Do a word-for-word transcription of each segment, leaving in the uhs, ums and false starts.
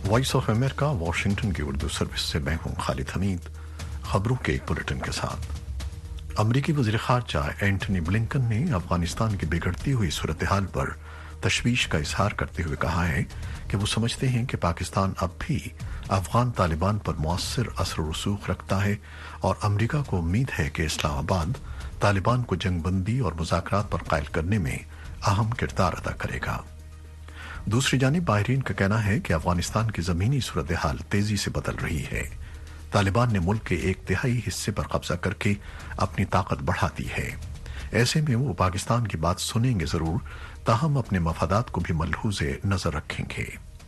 Voice of America Washington की Urdu service से मैं हूं खालिद हमीद। खबरों के एक बुलेटिन के साथ। अमरीकी वज़ीर ख़ारजा एंटनी ब्लिंकन ने अफगानिस्तान की बिगड़ती हुई सूरत हाल पर तशवीश का इजहार करते हुए कहा है कि वो समझते हैं कि पाकिस्तान अब भी अफगान तालिबान पर मौसर असर रसूख रखता है और अमरीका को उम्मीद है कि इस्लामाबाद तालिबान को जंगबंदी और मुज़ाकरात पर कायल करने में अहम किरदार अदा करेगा। दूसरी जानिब बाहरीन का कहना है कि अफगानिस्तान की जमीनी सूरत हाल तेजी से बदल रही है। तालिबान ने मुल्क के एक तिहाई हिस्से पर कब्जा करके अपनी ताकत बढ़ा दी है। ऐसे में वो पाकिस्तान की बात सुनेंगे जरूर, ताहम अपने मफादात को भी मलहूज़े नजर रखेंगे।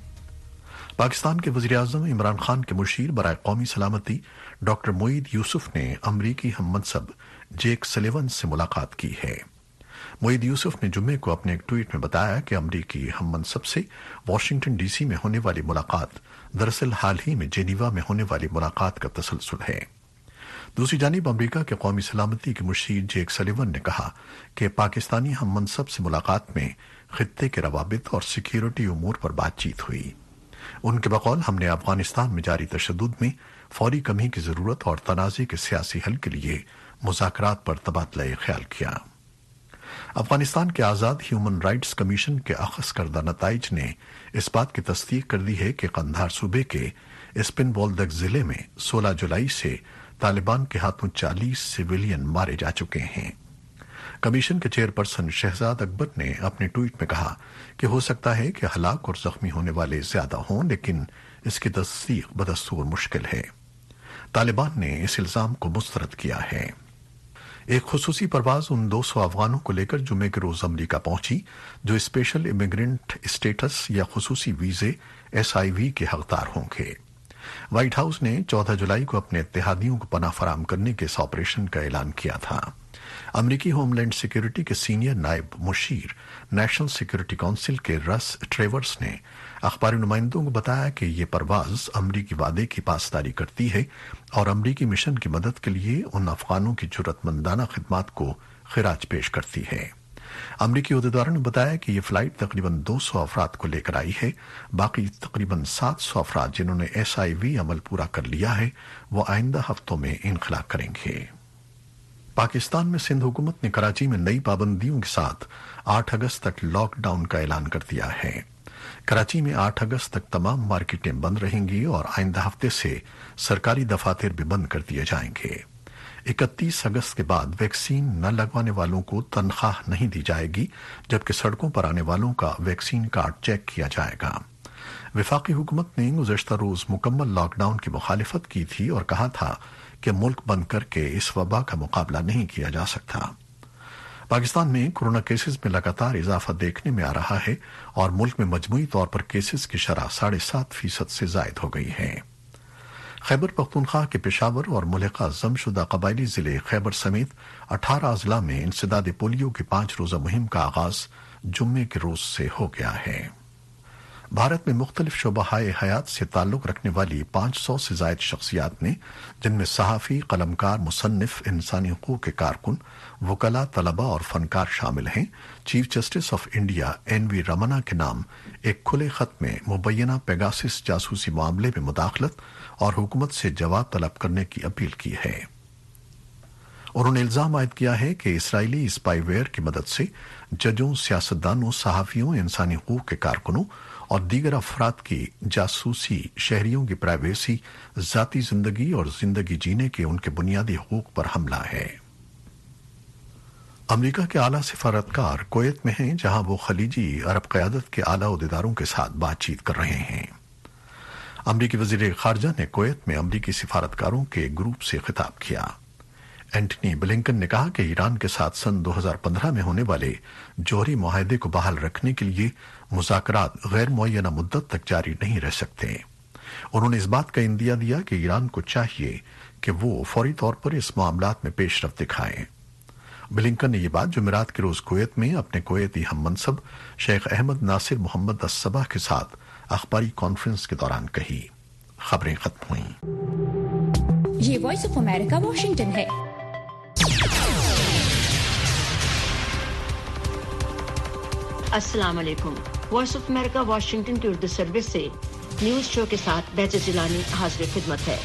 पाकिस्तान के वज़ीर आज़म इमरान खान के मुशीर बराए कौमी सलामती डॉक्टर मोईद यूसुफ ने अमरीकी हममनसब जेक सलिवन से मुलाकात की है। मोईद यूसुफ ने जुम्मे को अपने एक ट्वीट में बताया कि अमरीकी हममनसब से वाशिंगटन डीसी में होने वाली मुलाकात दरअसल हाल ही में जेनीवा में होने वाली मुलाकात का तसलसल है। दूसरी जानिब अमरीका के कौमी सलामती के मुशीर जेक सलिवन ने कहा कि पाकिस्तानी हममनसब से मुलाकात में खित्ते के रवाबित और सिक्योरिटी उमूर पर बातचीत हुई। उनके बकौल हमने अफगानिस्तान में जारी तशद्दुद में फौरी कमी की जरूरत और तनाज़े के सियासी हल के लिए मुज़ाकरात पर तबादला ख्याल किया। अफगानिस्तान के आज़ाद ह्यूमन राइट्स कमीशन के अखज़ करदा नताइज ने इस बात की तस्दीक कर दी है कि कंधार सूबे के स्पिन बोल्दक जिले में सोलह जुलाई से तालिबान के हाथों चालीस सिविलियन मारे जा चुके हैं। कमीशन के चेयरपर्सन शहजाद अकबर ने अपने ट्वीट में कहा कि हो सकता है कि हलाक और जख्मी होने वाले ज्यादा हों, लेकिन इसकी तस्दीक बदस्तूर मुश्किल है। तालिबान ने इस इल्जाम को मुस्तरद किया है। एक खुसूसी परवाज उन दो सौ अफगानों को लेकर जुमे के रोज अमरीका पहुंची जो स्पेशल इमिग्रेंट स्टेटस या खुसूसी वीजे एस आई वी के हकदार होंगे। व्हाइट हाउस ने चौदह जुलाई को अपने इत्तेहादियों को पनाह फराम करने के इस ऑपरेशन का ऐलान किया था। अमरीकी होमलैंड सिक्योरिटी के सीनियर नायब मुशीर नेशनल सिक्योरिटी काउंसिल के रस ट्रेवर्स ने अखबारी नुमाइंदों को बताया कि ये परवाज अमरीकी वादे की पासदारी करती है और अमरीकी मिशन की मदद के लिए उन अफगानों की जुर्रतमंदाना खिदमात को खिराज पेश करती है। अमरीकी उहदेदारों ने बताया कि यह फ्लाइट तकरीबन दो सौ अफराद को लेकर आई है। बाकी तकरीबन सात सौ अफराद जिन्होंने एस आई वी अमल पूरा कर लिया है वो आइंदा हफ्तों में इनखला करेंगे। पाकिस्तान में सिंध हुकूमत ने कराची में नई पाबंदियों के साथ आठ अगस्त तक लॉकडाउन का ऐलान कर दिया है। कराची में आठ अगस्त तक तमाम मार्केटें बंद रहेंगी और आइंदा हफ्ते से सरकारी दफातर भी बंद कर दिए जाएंगे। इकतीस अगस्त के बाद वैक्सीन न लगवाने वालों को तनख्वाह नहीं दी जाएगी, जबकि सड़कों पर आने वालों का वैक्सीन कार्ड चेक किया जाएगा। विफाकी हुकूमत ने गुज़श्ता रोज मुकम्मल लॉकडाउन की मुखालिफत की थी और कहा था कि मुल्क बंद करके इस वबा का मुकाबला नहीं किया जा सकता। पाकिस्तान में कोरोना केसेस में लगातार इजाफा देखने में आ रहा है और मुल्क में मजमूई तौर पर केसेस की शरह साढ़े सात फीसद से जायद हो गई है। खैबर पख्तूनख्वा के पेशावर और मुल्हिका जमशुदा कबायली जिले खैबर समेत अठारह अजला में इंसदाद पोलियो की पांच रोजा मुहिम का आगाज जुम्मे के रोज से हो गया है। भारत में मुख्तलिफ शोबाहाए हयात से ताल्लुक रखने वाली पांच सौ से जायद शख्सियात ने, जिनमें सहाफी, कलमकार, मुसन्निफ, इंसानी हकूक के कारकुन, वकला, तलबा और फनकार शामिल हैं, chief justice of India N V Ramana के नाम एक खुले खत में मुबैना पेगासिस जासूसी मामले में मुदाखलत और हुकूमत से जवाब तलब करने की अपील की है। उन्होंने इल्जाम आयद किया है कि इसराइली स्पाईवेयर की मदद से जजों, सियासतदानों, सहाफियों, इंसानी हकूक के कारकुनों और दीगर अफराद की जासूसी शहरियों की प्राइवेसी, जाती जिंदगी और जिंदगी जीने के उनके बुनियादी हकूक पर हमला है। अमरीका के आला सिफारतकार कुवैत में हैं, जहां वो खलीजी अरब क़यादत के आला उहदेदारों के साथ बातचीत कर रहे हैं। अमरीकी वज़ीर ख़ारजा ने कुवैत में अमरीकी सिफारतकारों के ग्रुप से खिताब किया। एंटनी ब्लिंकन ने कहा कि ईरान के साथ सन दो हज़ार पंद्रह में होने वाले जौहरी मुआहदे को बहाल रखने के लिए मुज़ाकरात गैर मुअय्यना मुद्दत तक जारी नहीं रह सकते। उन्होंने इस बात का इंदिया दिया कि ईरान को चाहिए कि वो फौरी तौर पर इस मामलात में पेशरफ्त दिखाए। ब्लिंकन ने यह बात जुमेरात के रोज कुवैत में अपने कुवैती हममनसब Sheikh Ahmad Nasser Mohammed Al Sabah के साथ अखबारी कॉन्फ्रेंस के दौरान कही। खबरें खत्म हुई। ये वॉइस ऑफ अमेरिका वाशिंगटन है। अस्सलाम वालेकुम। वॉइस ऑफ अमेरिका वाशिंगटन की उर्दू सर्विस से نیوز شو کے ساتھ بہجت جیلانی حاضر خدمت ہے۔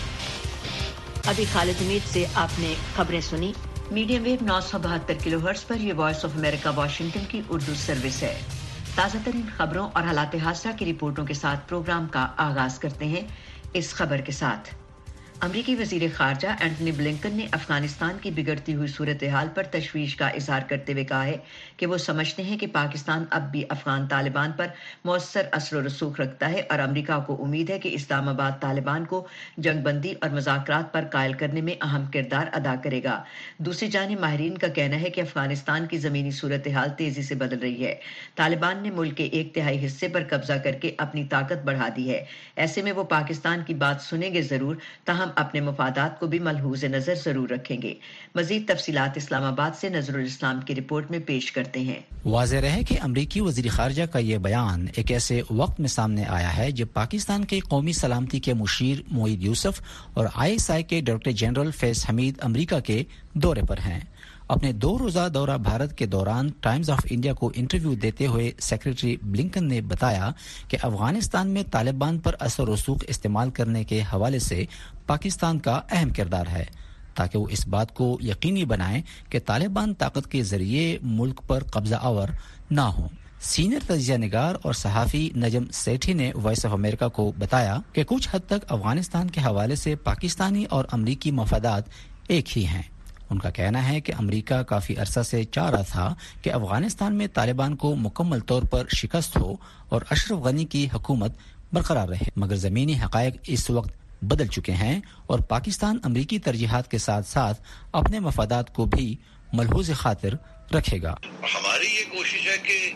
ابھی خالد حمید سے آپ نے خبریں سنی۔ میڈیم ویو نو سو بہتر کلو ہرٹز پر یہ وائس آف امریکہ واشنگٹن کی اردو سروس ہے۔ تازہ ترین خبروں اور حالات حاضرہ کی رپورٹوں کے ساتھ پروگرام کا آغاز کرتے ہیں اس خبر کے ساتھ۔ امریکی وزیر خارجہ اینٹنی بلنکن نے افغانستان کی بگڑتی ہوئی صورتحال پر تشویش کا اظہار کرتے ہوئے کہا ہے کہ وہ سمجھتے ہیں کہ پاکستان اب بھی افغان طالبان پر مؤثر اثر و رسوخ رکھتا ہے اور امریکہ کو امید ہے کہ اسلام آباد طالبان کو جنگ بندی اور مذاکرات پر قائل کرنے میں اہم کردار ادا کرے گا۔ دوسری جانب ماہرین کا کہنا ہے کہ افغانستان کی زمینی صورتحال تیزی سے بدل رہی ہے۔ طالبان نے ملک کے ایک تہائی حصے پر قبضہ کر کے اپنی طاقت بڑھا دی ہے۔ ایسے میں وہ پاکستان کی بات سنیں گے ضرور، تاہم اپنے مفادات کو بھی ملحوظ نظر ضرور رکھیں گے۔ مزید تفصیلات اسلام آباد سے نظر الاسلام کی رپورٹ میں پیش کرتے ہیں۔ واضح رہے کہ امریکی وزیر خارجہ کا یہ بیان ایک ایسے وقت میں سامنے آیا ہے جب پاکستان کے قومی سلامتی کے مشیر معید یوسف اور آئی ایس آئی کے ڈائریکٹر جنرل فیض حمید امریکہ کے دورے پر ہیں۔ اپنے دو روزہ دورہ بھارت کے دوران ٹائمز آف انڈیا کو انٹرویو دیتے ہوئے سیکریٹری بلنکن نے بتایا کہ افغانستان میں طالبان پر اثر و رسوخ استعمال کرنے کے حوالے سے پاکستان کا اہم کردار ہے، تاکہ وہ اس بات کو یقینی بنائیں کہ طالبان طاقت کے ذریعے ملک پر قبضہ آور نہ ہوں۔ سینئر تجزیہ نگار اور صحافی نجم سیٹھی نے وائس آف امریکہ کو بتایا کہ کچھ حد تک افغانستان کے حوالے سے پاکستانی اور امریکی مفادات ایک ہی ہیں۔ ان کا کہنا ہے کہ امریکہ کافی عرصہ سے چاہ رہا تھا کہ افغانستان میں طالبان کو مکمل طور پر شکست ہو اور اشرف غنی کی حکومت برقرار رہے، مگر زمینی حقائق اس وقت بدل چکے ہیں اور پاکستان امریکی ترجیحات کے ساتھ ساتھ اپنے مفادات کو بھی ملحوظ خاطر رکھے گا۔ ہماری یہ کوشش ہے کہ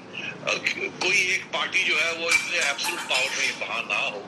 کوئی ایک پارٹی جو ہے وہ اس میں ایبسولوٹ پاور میں وہاں نہ ہو،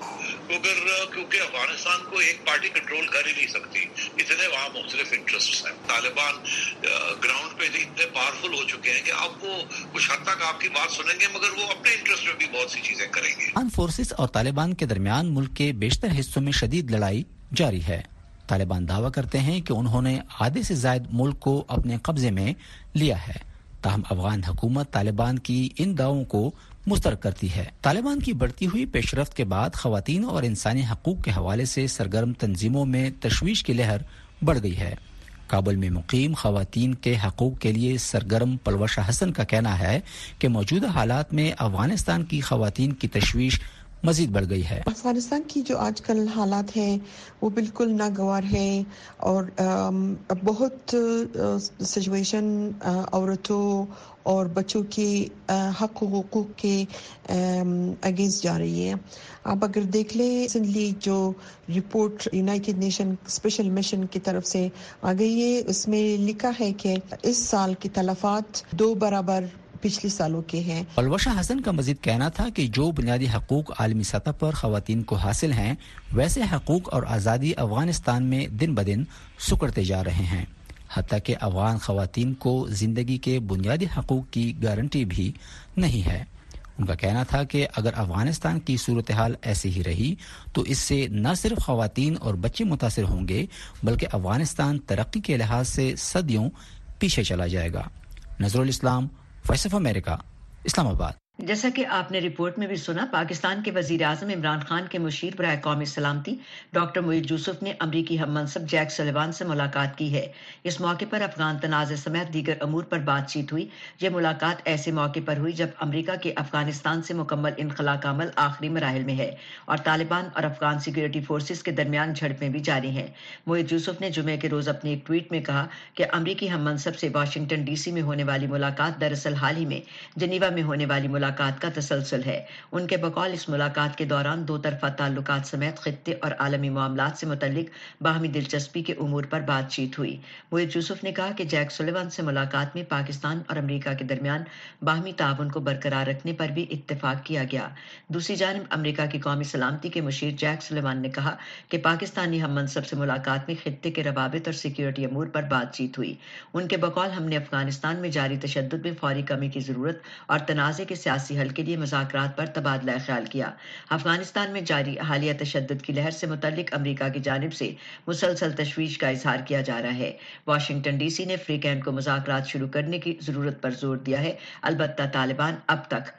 کیونکہ افغانستان کو ایک پارٹی کنٹرول کر ہی نہیں سکتی، اتنے وہاں مختلف انٹرسٹس ہیں۔ طالبان گراؤنڈ پہ اتنے پاورفل ہو چکے ہیں کہ اب وہ کچھ حد تک آپ کی بات سنیں گے، مگر وہ اپنے انٹرسٹ میں بھی بہت سی چیزیں کریں گے۔ افغان فورسز اور طالبان کے درمیان ملک کے بیشتر حصوں میں شدید لڑائی جاری ہے۔ طالبان دعویٰ کرتے ہیں کہ انہوں نے آدھے سے زائد ملک کو اپنے قبضے میں لیا ہے، تاہم افغان حکومت طالبان کی ان دعووں کو مسترد کرتی ہے۔ طالبان کی بڑھتی ہوئی پیش رفت کے بعد خواتین اور انسانی حقوق کے حوالے سے سرگرم تنظیموں میں تشویش کی لہر بڑھ گئی ہے۔ کابل میں مقیم خواتین کے حقوق کے لیے سرگرم پلوشا حسن کا کہنا ہے کہ موجودہ حالات میں افغانستان کی خواتین کی تشویش مزید بڑھ گئی ہے۔ افغانستان کی جو آج کل حالات ہیں وہ بالکل ناگوار ہیں اور بہت سچویشن عورتوں اور بچوں کے حق و حقوق کے اگینسٹ جا رہی ہے۔ آپ اگر دیکھ لیں ریسنٹلی جو report United Nation special mission کی طرف سے آ گئی ہے، اس میں لکھا ہے کہ اس سال کی تلفات دو برابر پچھلے سالوں کے ہیں۔ پلوشا حسن کا مزید کہنا تھا کہ جو بنیادی حقوق عالمی سطح پر خواتین کو حاصل ہیں، ویسے حقوق اور آزادی افغانستان میں دن بدن سکڑتے جا رہے ہیں، حتیٰ کہ افغان خواتین کو زندگی کے بنیادی حقوق کی گارنٹی بھی نہیں ہے۔ ان کا کہنا تھا کہ اگر افغانستان کی صورتحال ایسی ہی رہی تو اس سے نہ صرف خواتین اور بچے متاثر ہوں گے، بلکہ افغانستان ترقی کے لحاظ سے صدیوں پیچھے چلا جائے گا۔ نظر الاسلام، وائس آف امریکہ، اسلام آباد۔ جیسا کہ آپ نے رپورٹ میں بھی سنا، پاکستان کے وزیر اعظم عمران خان کے مشیر برائے قومی سلامتی ڈاکٹر معید یوسف نے امریکی ہم منصب جیک سلیوان سے ملاقات کی ہے۔ اس موقع پر افغان تنازع سمیت دیگر امور پر بات چیت ہوئی۔ یہ ملاقات ایسے موقع پر ہوئی جب امریکہ کے افغانستان سے مکمل انخلا کا عمل آخری مراحل میں ہے اور طالبان اور افغان سیکورٹی فورسز کے درمیان جھڑپیں بھی جاری ہیں۔ معید یوسف نے جمعے کے روز اپنے ایک ٹویٹ میں کہا کہ امریکی ہم منصب سے واشنگٹن ڈی سی میں ہونے والی ملاقات دراصل حال ہی میں جنیوا میں ہونے والی ملاقات کا تسلسل ہے۔ ان کے بقول اس ملاقات کے دوران دو طرفہ تعلقات سمیت خطے اور عالمی معاملات سے متعلق باہمی دلچسپی کے امور پر بات چیت ہوئی۔ معید یوسف نے کہا کہ جیک سلیوان سے ملاقات میں پاکستان اور امریکہ کے درمیان باہمی تعاون کو برقرار رکھنے پر بھی اتفاق کیا گیا۔ دوسری جانب امریکہ کی قومی سلامتی کے مشیر جیک سلیوان نے کہا کہ پاکستانی ہم منصب سے ملاقات میں خطے کے روابط اور سیکورٹی امور پر بات چیت ہوئی۔ ان کے بقول ہم نے افغانستان میں جاری تشدد میں فوری کمی کی ضرورت اور تنازع کے سیاسی حل کے لیے مذاکرات پر تبادلہ خیال کیا۔ افغانستان میں جاری حالیہ تشدد کی لہر سے متعلق امریکہ کی جانب سے مسلسل تشویش کا اظہار کیا جا رہا ہے۔ واشنگٹن ڈی سی نے فری کیمپ کو مذاکرات شروع کرنے کی ضرورت پر زور دیا ہے، البتہ طالبان اب تک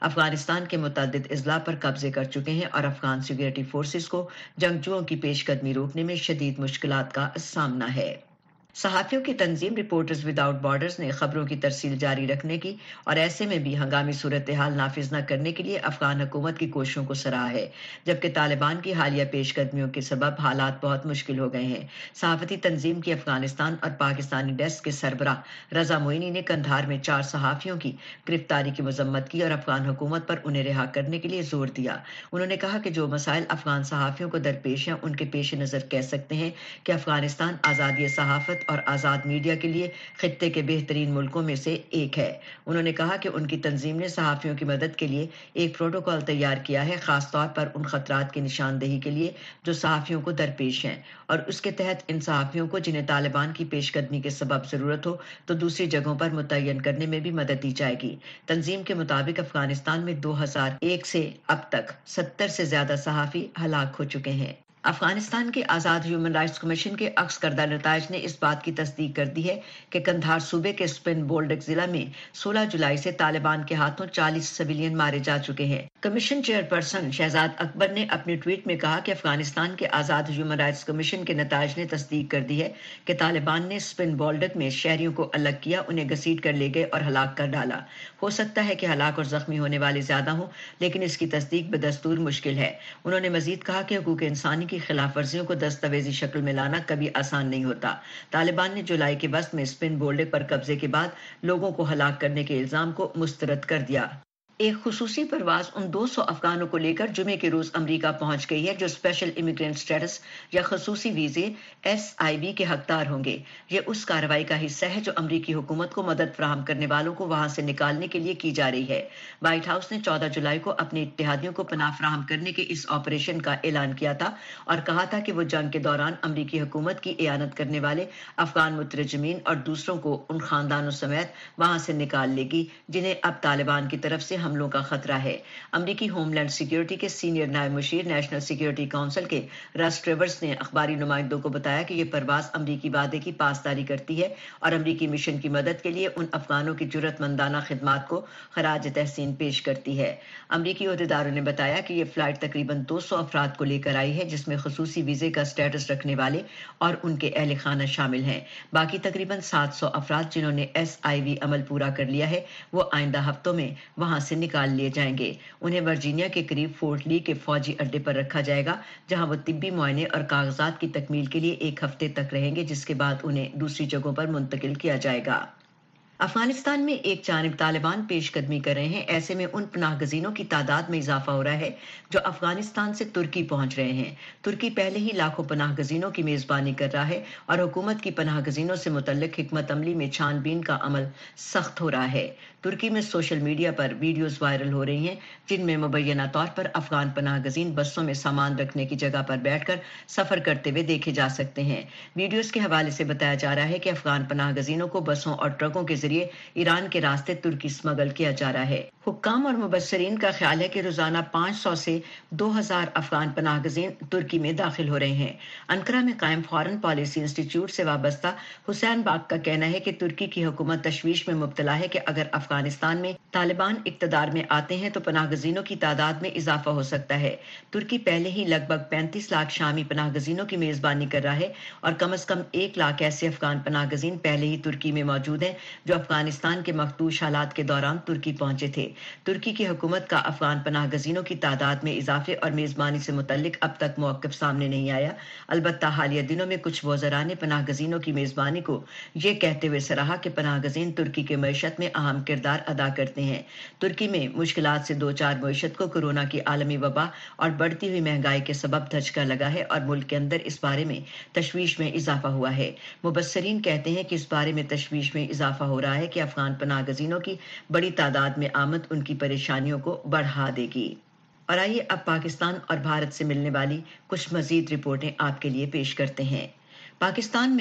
افغانستان کے متعدد اضلاع پر قبضے کر چکے ہیں اور افغان سیکورٹی فورسز کو جنگجوؤں کی پیش قدمی روکنے میں شدید مشکلات کا سامنا ہے۔ صحافیوں کی تنظیم رپورٹرز وداؤٹ بارڈرز نے خبروں کی ترسیل جاری رکھنے کی اور ایسے میں بھی ہنگامی صورتحال نافذ نہ کرنے کے لیے افغان حکومت کی کوششوں کو سراہا ہے، جبکہ طالبان کی حالیہ پیش قدمیوں کے سبب حالات بہت مشکل ہو گئے ہیں۔ صحافتی تنظیم کی افغانستان اور پاکستانی ڈیسک کے سربراہ رضا معینی نے قندھار میں چار صحافیوں کی گرفتاری کی مذمت کی اور افغان حکومت پر انہیں رہا کرنے کے لیے زور دیا۔ انہوں نے کہا کہ جو مسائل افغان صحافیوں کو درپیش ہیں ان کے پیش نظر کہہ سکتے ہیں کہ افغانستان آزادی صحافت اور آزاد میڈیا کے لیے خطے کے بہترین ملکوں میں سے ایک ہے۔ انہوں نے کہا کہ ان کی تنظیم نے صحافیوں کی مدد کے لیے ایک پروٹوکول تیار کیا ہے، خاص طور پر ان خطرات کی نشاندہی کے لیے جو صحافیوں کو درپیش ہیں، اور اس کے تحت ان صحافیوں کو جنہیں طالبان کی پیش قدمی کے سبب ضرورت ہو تو دوسری جگہوں پر متعین کرنے میں بھی مدد دی جائے گی۔ تنظیم کے مطابق افغانستان میں دو ہزار ایک سے اب تک ستر سے زیادہ صحافی ہلاک ہو چکے ہیں۔ افغانستان کے آزاد ہیومن رائٹس کمیشن کے عکس کردہ نتائج نے اس بات کی تصدیق کر دی ہے کہ قندھار صوبے کے سپن بولڈک ضلع میں سولہ جولائی سے طالبان کے ہاتھوں چالیس سویلین مارے جا چکے ہیں۔ کمیشن چیئرپرسن شہزاد اکبر نے اپنی ٹویٹ میں کہا کہ افغانستان کے آزاد ہیومن رائٹس کمیشن کے نتائج نے تصدیق کر دی ہے کہ طالبان نے سپن بولڈک میں شہریوں کو الگ کیا، انہیں گھسیٹ کر لے گئے اور ہلاک کر ڈالا۔ ہو سکتا ہے کہ ہلاک اور زخمی ہونے والے زیادہ ہوں، لیکن اس کی تصدیق بدستور مشکل ہے۔ انہوں نے مزید کہا کہ حقوق انسانی کی خلاف ورزیوں کو دستاویزی شکل میں لانا کبھی آسان نہیں ہوتا۔ طالبان نے جولائی کے وسط میں سپن بولڈک پر قبضے کے بعد لوگوں کو ہلاک کرنے کے الزام کو مسترد کر دیا۔ ایک خصوصی پرواز ان دو سو افغانوں کو لے کر جمعے کے روز امریکہ پہنچ گئی ہے جو اسپیشل امیگرینٹ سٹیٹس یا خصوصی ویزے ایس آئی وی کے حقدار ہوں گے۔ یہ اس کارروائی کا حصہ ہے جو امریکی حکومت کو مدد فراہم کرنے والوں کو وہاں سے نکالنے کے لیے کی جا رہی ہے۔ وائٹ ہاؤس نے چودہ جولائی کو اپنے اتحادیوں کو پناہ فراہم کرنے کے اس آپریشن کا اعلان کیا تھا اور کہا تھا کہ وہ جنگ کے دوران امریکی حکومت کی اعانت کرنے والے افغان مترجمین اور دوسروں کو ان خاندانوں سمیت وہاں سے نکال لے گی جنہیں اب طالبان کی طرف سے حملوں کا خطرہ ہے۔ امریکی ہوم لینڈ سیکیورٹی کے سینئر نائب مشیر نیشنل سیکیورٹی کونسل کے رس ٹریورس نے اخباری نمائندوں کو بتایا کہ یہ پرواز امریکی وعدے کی پاسداری کرتی ہے اور امریکی مشن کی مدد کے لیے ان افغانوں کی جرات مندانہ خدمات کو خراج تحسین پیش کرتی ہے۔ امریکی عہدیداروں نے بتایا کہ یہ فلائٹ تقریباً دو سو افراد کو لے کر آئی ہے، جس میں خصوصی ویزے کا سٹیٹس رکھنے والے اور ان کے اہل خانہ شامل ہیں۔ باقی تقریباً سات سو افراد جنہوں نے ایس آئی وی عمل پورا کر لیا ہے وہ آئندہ ہفتوں میں وہاں سے نکال لیے جائیں گے۔ انہیں ورجینیا کے قریب فورٹ لی کے فوجی اڈے پر رکھا جائے گا جہاں وہ طبی معائنے اور کاغذات کی تکمیل کے لیے ایک ہفتے تک رہیں گے، جس کے بعد انہیں دوسری جگہوں پر منتقل کیا جائے گا۔ افغانستان میں ایک جانب طالبان پیش قدمی کر رہے ہیں، ایسے میں ان پناہ گزینوں کی تعداد میں اضافہ ہو رہا ہے جو افغانستان سے ترکی پہنچ رہے ہیں۔ ترکی پہلے ہی لاکھوں پناہ گزینوں کی میزبانی کر رہا ہے اور حکومت کی پناہ گزینوں سے متعلق حکمت عملی میں چھان بین کا عمل سخت ہو رہا ہے۔ ترکی میں سوشل میڈیا پر ویڈیوز وائرل ہو رہی ہیں جن میں مبینہ طور پر افغان پناہ گزین بسوں میں سامان رکھنے کی جگہ پر بیٹھ کر سفر کرتے ہوئے دیکھے جا سکتے ہیں۔ ویڈیوز کے حوالے سے بتایا جا رہا ہے کہ افغان پناہ گزینوں کو بسوں اور ٹرکوں کے ذریعے ایران کے راستے ترکی اسمگل کیا جا رہا ہے۔ حکام اور مبصرین کا خیال ہے کہ روزانہ پانچ سو سے دو ہزار افغان پناہ گزین ترکی میں داخل ہو رہے ہیں۔ انقرہ میں قائم فارن پالیسی انسٹی ٹیوٹ سے وابستہ حسین باغ کا کہنا ہے کہ ترکی کی حکومت تشویش میں مبتلا ہے کہ اگر افغانستان میں طالبان اقتدار میں آتے ہیں تو پناہ گزینوں کی تعداد میں اضافہ ہو سکتا ہے۔ ترکی پہلے ہی لگ بھگ پینتیس لاکھ شامی پناہ گزینوں کی میزبانی کر رہا ہے اور کم از کم ایک لاکھ ایسے افغان پناہ گزین پہلے ہی ترکی میں موجود ہیں جو افغانستان کے مخدوش حالات کے دوران ترکی پہنچے تھے۔ ترکی کی حکومت کا افغان پناہ گزینوں کی تعداد میں اضافے اور میزبانی سے متعلق اب تک موقف سامنے نہیں آیا، البتہ حالیہ دنوں میں کچھ وزراء نے پناہ گزینوں کی میزبانی کو یہ کہتے ہوئے سراہا کہ پناہ گزین ترکی کے معیشت میں اہم کردار ادا کرتے ہیں۔ ترکی میں مشکلات سے دو چار معیشت کو کورونا کی عالمی وبا اور بڑھتی ہوئی مہنگائی کے سبب دھچکا لگا ہے اور ملک کے اندر اس بارے میں تشویش میں اضافہ ہوا ہے۔ مبصرین کہتے ہیں کہ اس بارے میں تشویش میں اضافہ ہو رہا ہے کہ افغان پناہ گزینوں کی بڑی تعداد میں آمد ان کی پریشانیوں کو بڑھا دے گی۔ اور آئیے اب پاکستان اور بھارت سے ملنے والی کچھ مزید رپورٹیں آپ کے لیے پیش کرتے ہیں۔ پاکستان میں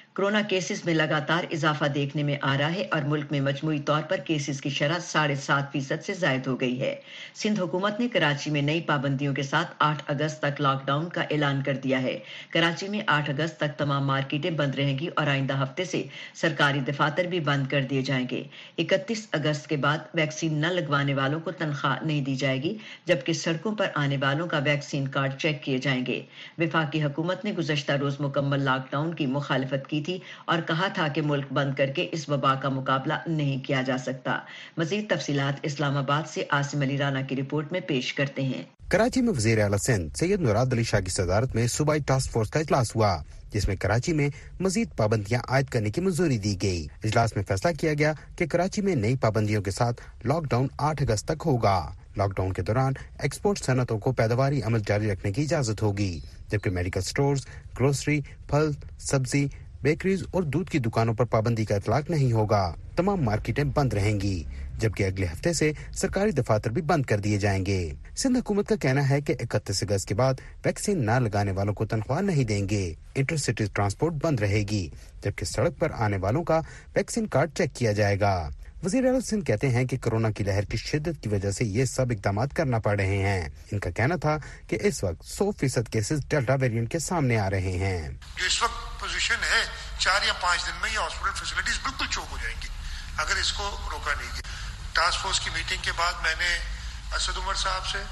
कोरोना केसेस में लगातार इजाफा देखने में आ रहा है और मुल्क में मजमूई तौर पर केसेस की शरह साढ़े सात फीसद से जायद हो गई है। सिंध हुकूमत ने कराची में नई पाबंदियों के साथ आठ अगस्त तक लॉकडाउन का ऐलान कर दिया है। कराची में आठ अगस्त तक तमाम मार्केटें बंद रहेंगी और आइंदा हफ्ते से सरकारी दफातर भी बंद कर दिए जाएंगे। इकतीस अगस्त के बाद वैक्सीन न लगवाने वालों को तनख्वाह नहीं दी जाएगी, जबकि सड़कों पर आने वालों का वैक्सीन कार्ड चेक किए जाएंगे। वफाकी हुकूमत ने गुज़श्ता रोज मुकम्मल लॉकडाउन की मुखालफत की थी और कहा था कि मुल्क बंद करके इस वबा का मुकाबला नहीं किया जा सकता। मजीद तफसीलात इस्लामाबाद से आसिम अली राना की रिपोर्ट में पेश करते हैं। कराची में वज़ीर आला सिंध सैयद मुराद अली शाह की सदारत में सूबाई टास्क फोर्स का इजलास हुआ, जिसमें कराची में मजीद पाबंदियां आयद करने की मंजूरी दी गई। इजलास में फैसला किया गया कि कराची में नई पाबंदियों के साथ लॉकडाउन आठ अगस्त तक होगा। लॉकडाउन के दौरान एक्सपोर्ट सनतों को पैदावारी अमल जारी रखने की इजाजत होगी, जबकि मेडिकल स्टोर्स, ग्रोसरी, फल, सब्जी, बेकरीज और दूध की दुकानों पर पाबंदी का इतलाक नहीं होगा। तमाम मार्केटें बंद रहेंगी, जबकि अगले हफ्ते से सरकारी दफातर भी बंद कर दिए जाएंगे। सिंध हुकूमत का कहना है कि इकतीस अगस्त के बाद वैक्सीन न लगाने वालों को तनख्वाह नहीं देंगे। इंटरसिटी ट्रांसपोर्ट बंद रहेगी, जबकि सड़क पर आने वालों का वैक्सीन कार्ड चेक किया जाएगा। वज़ीर आला सिंध कहते हैं कि कोरोना की लहर की शिद्दत की वजह से ये सब इकदाम करना पड़ रहे हैं। इनका कहना था कि इस वक्त सौ फीसद केसेस डेल्टा वेरिएंट के सामने आ रहे हैं। जो इस वक्त पोजीशन है, चार या पाँच दिन में ये हॉस्पिटल फैसिलिटीज बिल्कुल चौक हो जाएंगी अगर इसको रोका नहीं गया। टास्क फोर्स की मीटिंग के बाद मैंने असद उमर साहब से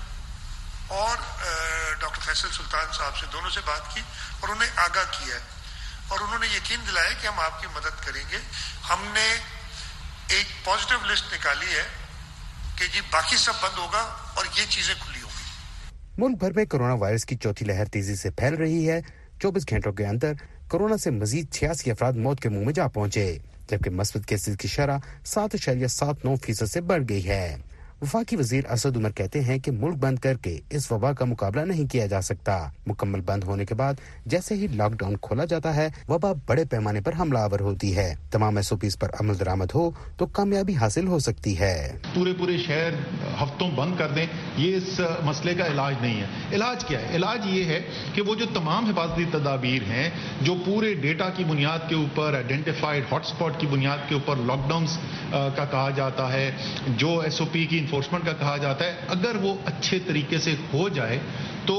और डॉक्टर फैसल सुल्तान साहब से दोनों से बात की और उन्हें आगाह किया है और उन्होंने यकीन दिलाया कि हम आपकी मदद करेंगे। हमने एक पॉजिटिव लिस्ट निकाली है कि जी बाकी सब बंद होगा और ये चीजें खुली होंगी। मुल्क भर में कोरोना वायरस की चौथी लहर तेजी से फैल रही है। चौबीस घंटों के अंदर कोरोना से मजीद छियासी अफराद मौत के मुंह में जा पहुंचे, जबकि मस्बत केसेस की शरह सात इशारिया सात नौ फीसद से बढ़ गई है। वफाकी वजीर असद उमर कहते हैं कि मुल्क बंद करके इस वबा का मुकाबला नहीं किया जा सकता। मुकम्मल बंद होने के बाद जैसे ही लॉकडाउन खोला जाता है, वबा बड़े पैमाने पर हमलावर होती है। तमाम एस ओ पीज़ पर अमल दरामद हो तो कामयाबी हासिल हो सकती है। पूरे पूरे शहर हफ्तों बंद कर दें, ये इस मसले का इलाज नहीं है। इलाज क्या है? इलाज ये है कि वो जो तमाम हिफाजती तदाबीर हैं, जो पूरे डेटा की बुनियाद के ऊपर, आइडेंटिफाइड हॉटस्पॉट की बुनियाद के ऊपर लॉकडाउन का कहा जाता है, जो एस ओ पी की इन्फोर्समेंट का कहा जाता है, अगर वो अच्छे तरीके से हो जाए तो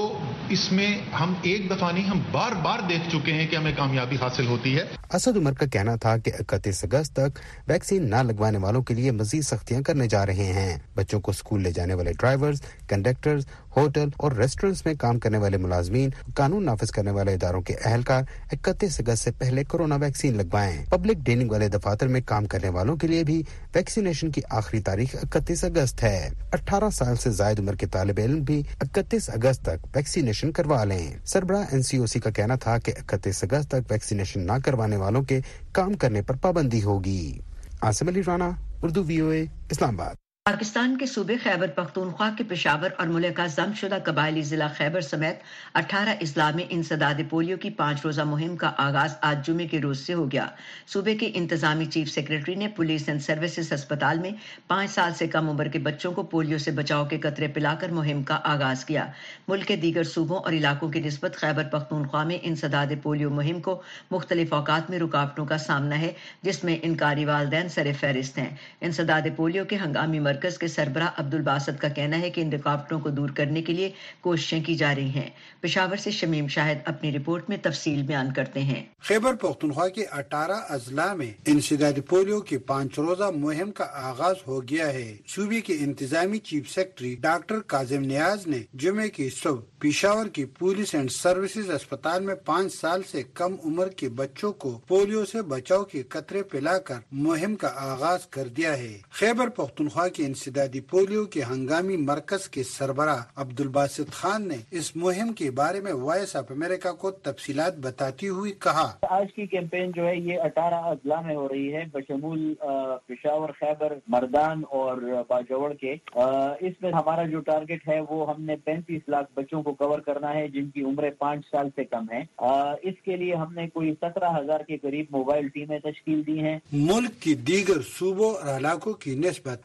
इसमें हम एक दफा नहीं, हम बार बार देख चुके हैं कि हमें कामयाबी हासिल होती है। असद उमर का कहना था कि इकतीस अगस्त तक वैक्सीन न लगवाने वालों के लिए मजीद सख्तियां करने जा रहे हैं। बच्चों को स्कूल ले जाने वाले ड्राइवर्स, कंडक्टर्स, होटल और रेस्टोरेंट्स में काम करने वाले मुलाजमीन, कानून नाफिज करने वाले इदारों के अहलकार इकतीस अगस्त से पहले कोरोना वैक्सीन लगवाएं। पब्लिक डीलिंग वाले दफातर में काम करने वालों के लिए भी वैक्सीनेशन की आखिरी तारीख इकतीस अगस्त है। अठारह साल से ज्यादा उम्र के तालिब इल्म भी इकतीस अगस्त तक वैक्सीनेशन करवा लें। सरबराह एन सी ओ सी का कहना था कि इकतीस अगस्त तक वैक्सीनेशन न करवाने वालों के काम करने पर पाबंदी होगी। Asim Ali Rana, Urdu V O A, Islamabad. Pakistan के सूबे खैबर पख्तूनख्वा के पेशावर और मुल्का जमशुदा कबायली जिला खैबर समेत अठारह अजला में इंसदाद पोलियो की पाँच रोज़ा मुहिम का आगाज आज जुमे के रोज से हो गया। सूबे के इंतजामी चीफ सेक्रेटरी ने पुलिस एंड सर्विसेज अस्पताल में पाँच साल से कम उम्र के बच्चों को पोलियो से बचाव के कतरे पिलाकर मुहिम का आगाज किया। मुल्क के दीगर सूबों और इलाकों की निस्बत खैबर पख्तूनख्वा में इंसदाद पोलियो मुहिम को मुख्तलिफ औकात में रुकावटों का सामना है, जिसमें इनकारी वालदैन सर फहरिस्त हैं। इंसदाद पोलियो के हंगामी मरकज के सरबराह अब्दुल बासत का कहना है कि इन रुकावटों को दूर करने के लिए कोशिशें की जा रही हैं। पेशावर से शमीम शाहिद अपनी रिपोर्ट में तफसील बयान करते हैं। खैबर पख्तूनख्वा के अठारह अजला में इंसदाद पोलियो की पाँच रोजा मुहिम का आगाज हो गया है। सूबे के इंतजामी chief secretary doctor Kazim Niaz ने जुमे की सुबह पेशावर की पुलिस एंड सर्विसेज अस्पताल में पाँच साल से कम उम्र के बच्चों को पोलियो से बचाव के कतरे पिलाकर मुहिम का आगाज कर दिया है। खैबर पख्तूनख्वा के इंसदादी पोलियो के हंगामी मरकज के सरबराह अब्दुल बासित खान ने इस मुहिम के बारे में वॉइस ऑफ अमेरिका को तफसीलात बताती हुई कहा, आज की कैंपेन जो है ये अठारह अजला में हो रही है, बशमूल पेशावर, खैबर, मर्दान और बाजवड़ के। इसमें हमारा जो टारगेट है वो हमने पैंतीस लाख बच्चों को कवर करना है जिनकी उम्र पाँच साल से कम है। इसके लिए हमने कोई सत्रह हजार के करीब मोबाइल टीमें तश्कील दी हैं। मुल्क की दीगर सूबों और इलाकों की निस्बत खैबर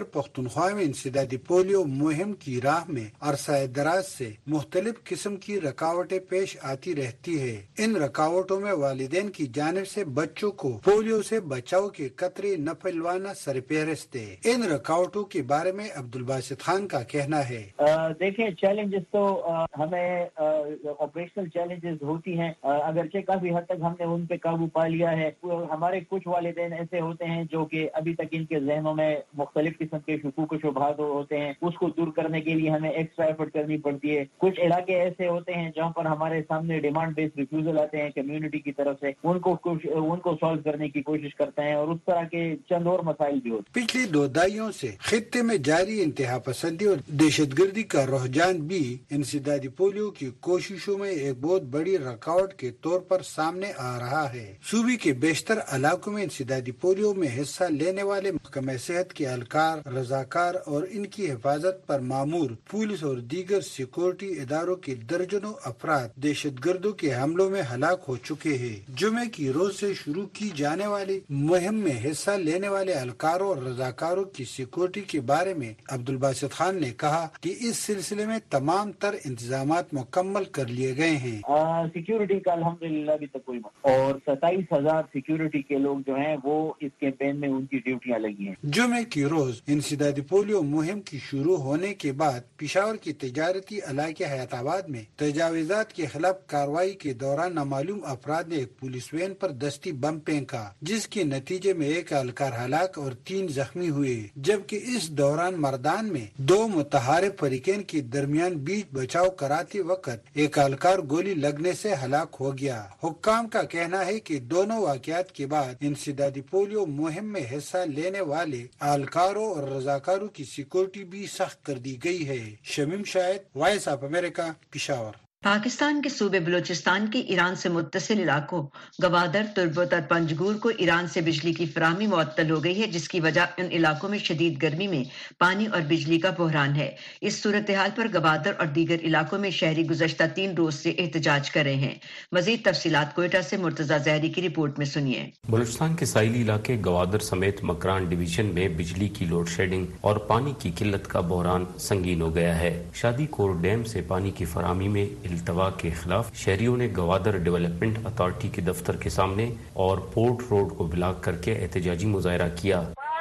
پختونخوا میں انسدادی پولیو مہم کی راہ میں عرصہ دراز سے مختلف قسم کی رکاوٹیں پیش آتی رہتی ہے. ان رکاوٹوں میں والدین کی جانب سے بچوں کو پولیو سے بچاؤ کے قطرے نہ پھیلوانا سرپہرست ہے. ان رکاوٹوں کے بارے میں عبدالباسط خان کا کہنا ہے. دیکھیں چیلنجز تو ہمیں آپریشنل چیلنجز ہوتی ہیں، اگرچہ کافی حد تک ہم نے ان پہ قابو پا لیا ہے. ہمارے کچھ والدین ایسے ہوتے ہیں جو کہ ابھی تک ان کے ذہنوں میں مختلف قسم کے شکوک و شبہات ہوتے ہیں، اس کو دور کرنے کے لیے ہمیں ایکسٹرا ایفرٹ کرنی پڑتی ہے. کچھ علاقے ایسے ہوتے ہیں جہاں پر ہمارے سامنے ڈیمانڈ بیس ریفیوزل آتے ہیں کمیونٹی کی طرف سے، ان کو ان کو سالو کرنے کی کوشش کرتے ہیں، اور اس طرح کے چند اور مسائل بھی ہوتے ہیں. پچھلی دو دہائیوں سے خطے میں جاری انتہا پسندی اور دہشت گردی کا رجحان بھی انسدادی پولیو کی کوششوں میں ایک بہت بڑی رکاوٹ کے طور پر سامنے آ رہا ہے. صوبے کے بیشتر علاقوں میں انسدادی پولیو میں حصہ لینے والے محکمہ صحت کے اہلکار، رضاکار اور ان کی حفاظت پر مامور پولیس اور دیگر سیکورٹی اداروں کے درجنوں افراد دہشت گردوں کے حملوں میں ہلاک ہو چکے ہیں. جمعے کی روز سے شروع کی جانے والی مہم میں حصہ لینے والے اہلکاروں اور رضاکاروں کی سیکورٹی کے بارے میں عبدالباسط خان نے کہا کہ اس سلسلے میں تمام تر انتظامات مکمل کر لیے گئے ہیں. سیکورٹی کا الحمدللہ ابھی تک کوئی اور ستائیس ہزار سیکورٹی کے لوگ جو ہیں وہ اس کیمپین میں ان کی ڈیوٹیاں لگی ہیں. جمعے کی روز انسدادی پولیو مہم کی شروع ہونے کے بعد پشاور کی تجارتی علاقے حیات آباد میں تجاوزات کے خلاف کارروائی کے دوران نامعلوم افراد نے ایک پولیس وین پر دستی بم پھینکا، جس کے نتیجے میں ایک اہلکار ہلاک اور تین زخمی ہوئے، جبکہ اس دوران مردان میں دو متحارب فریقین کے درمیان بیچ بچاؤ کراتے وقت ایک اہلکار گولی لگنے سے ہلاک ہو گیا. حکام کا کہنا ہے کہ دونوں واقعات کے بعد انسدادی پولیو مہم میں حصہ لینے والے اہلکاروں اور رضاکاروں کی سیکورٹی بھی سخت کر دی گئی ہے. Shamim Shahid, Voice of America, Peshawar. Pakistan کے صوبے بلوچستان کے ایران سے متصل علاقوں گوادر، تربت اور پنجگور کو ایران سے بجلی کی فراہمی معطل ہو گئی ہے، جس کی وجہ ان علاقوں میں شدید گرمی میں پانی اور بجلی کا بحران ہے. اس صورتحال پر گوادر اور دیگر علاقوں میں شہری گزشتہ تین روز سے احتجاج کر رہے ہیں. مزید تفصیلات کوئٹہ سے مرتضی زہری کی رپورٹ میں سنیے. بلوچستان کے ساحلی علاقے گوادر سمیت مکران ڈویژن میں بجلی کی لوڈ شیڈنگ اور پانی کی قلت کا بحران سنگین ہو گیا ہے. شادی کور ڈیم سے پانی کی فراہمی میں التوا کے خلاف شہریوں نے گوادر ڈیولپمنٹ اتھارٹی کے دفتر کے سامنے اور پورٹ روڈ کو بلاک کر کے احتجاجی مظاہرہ کیا.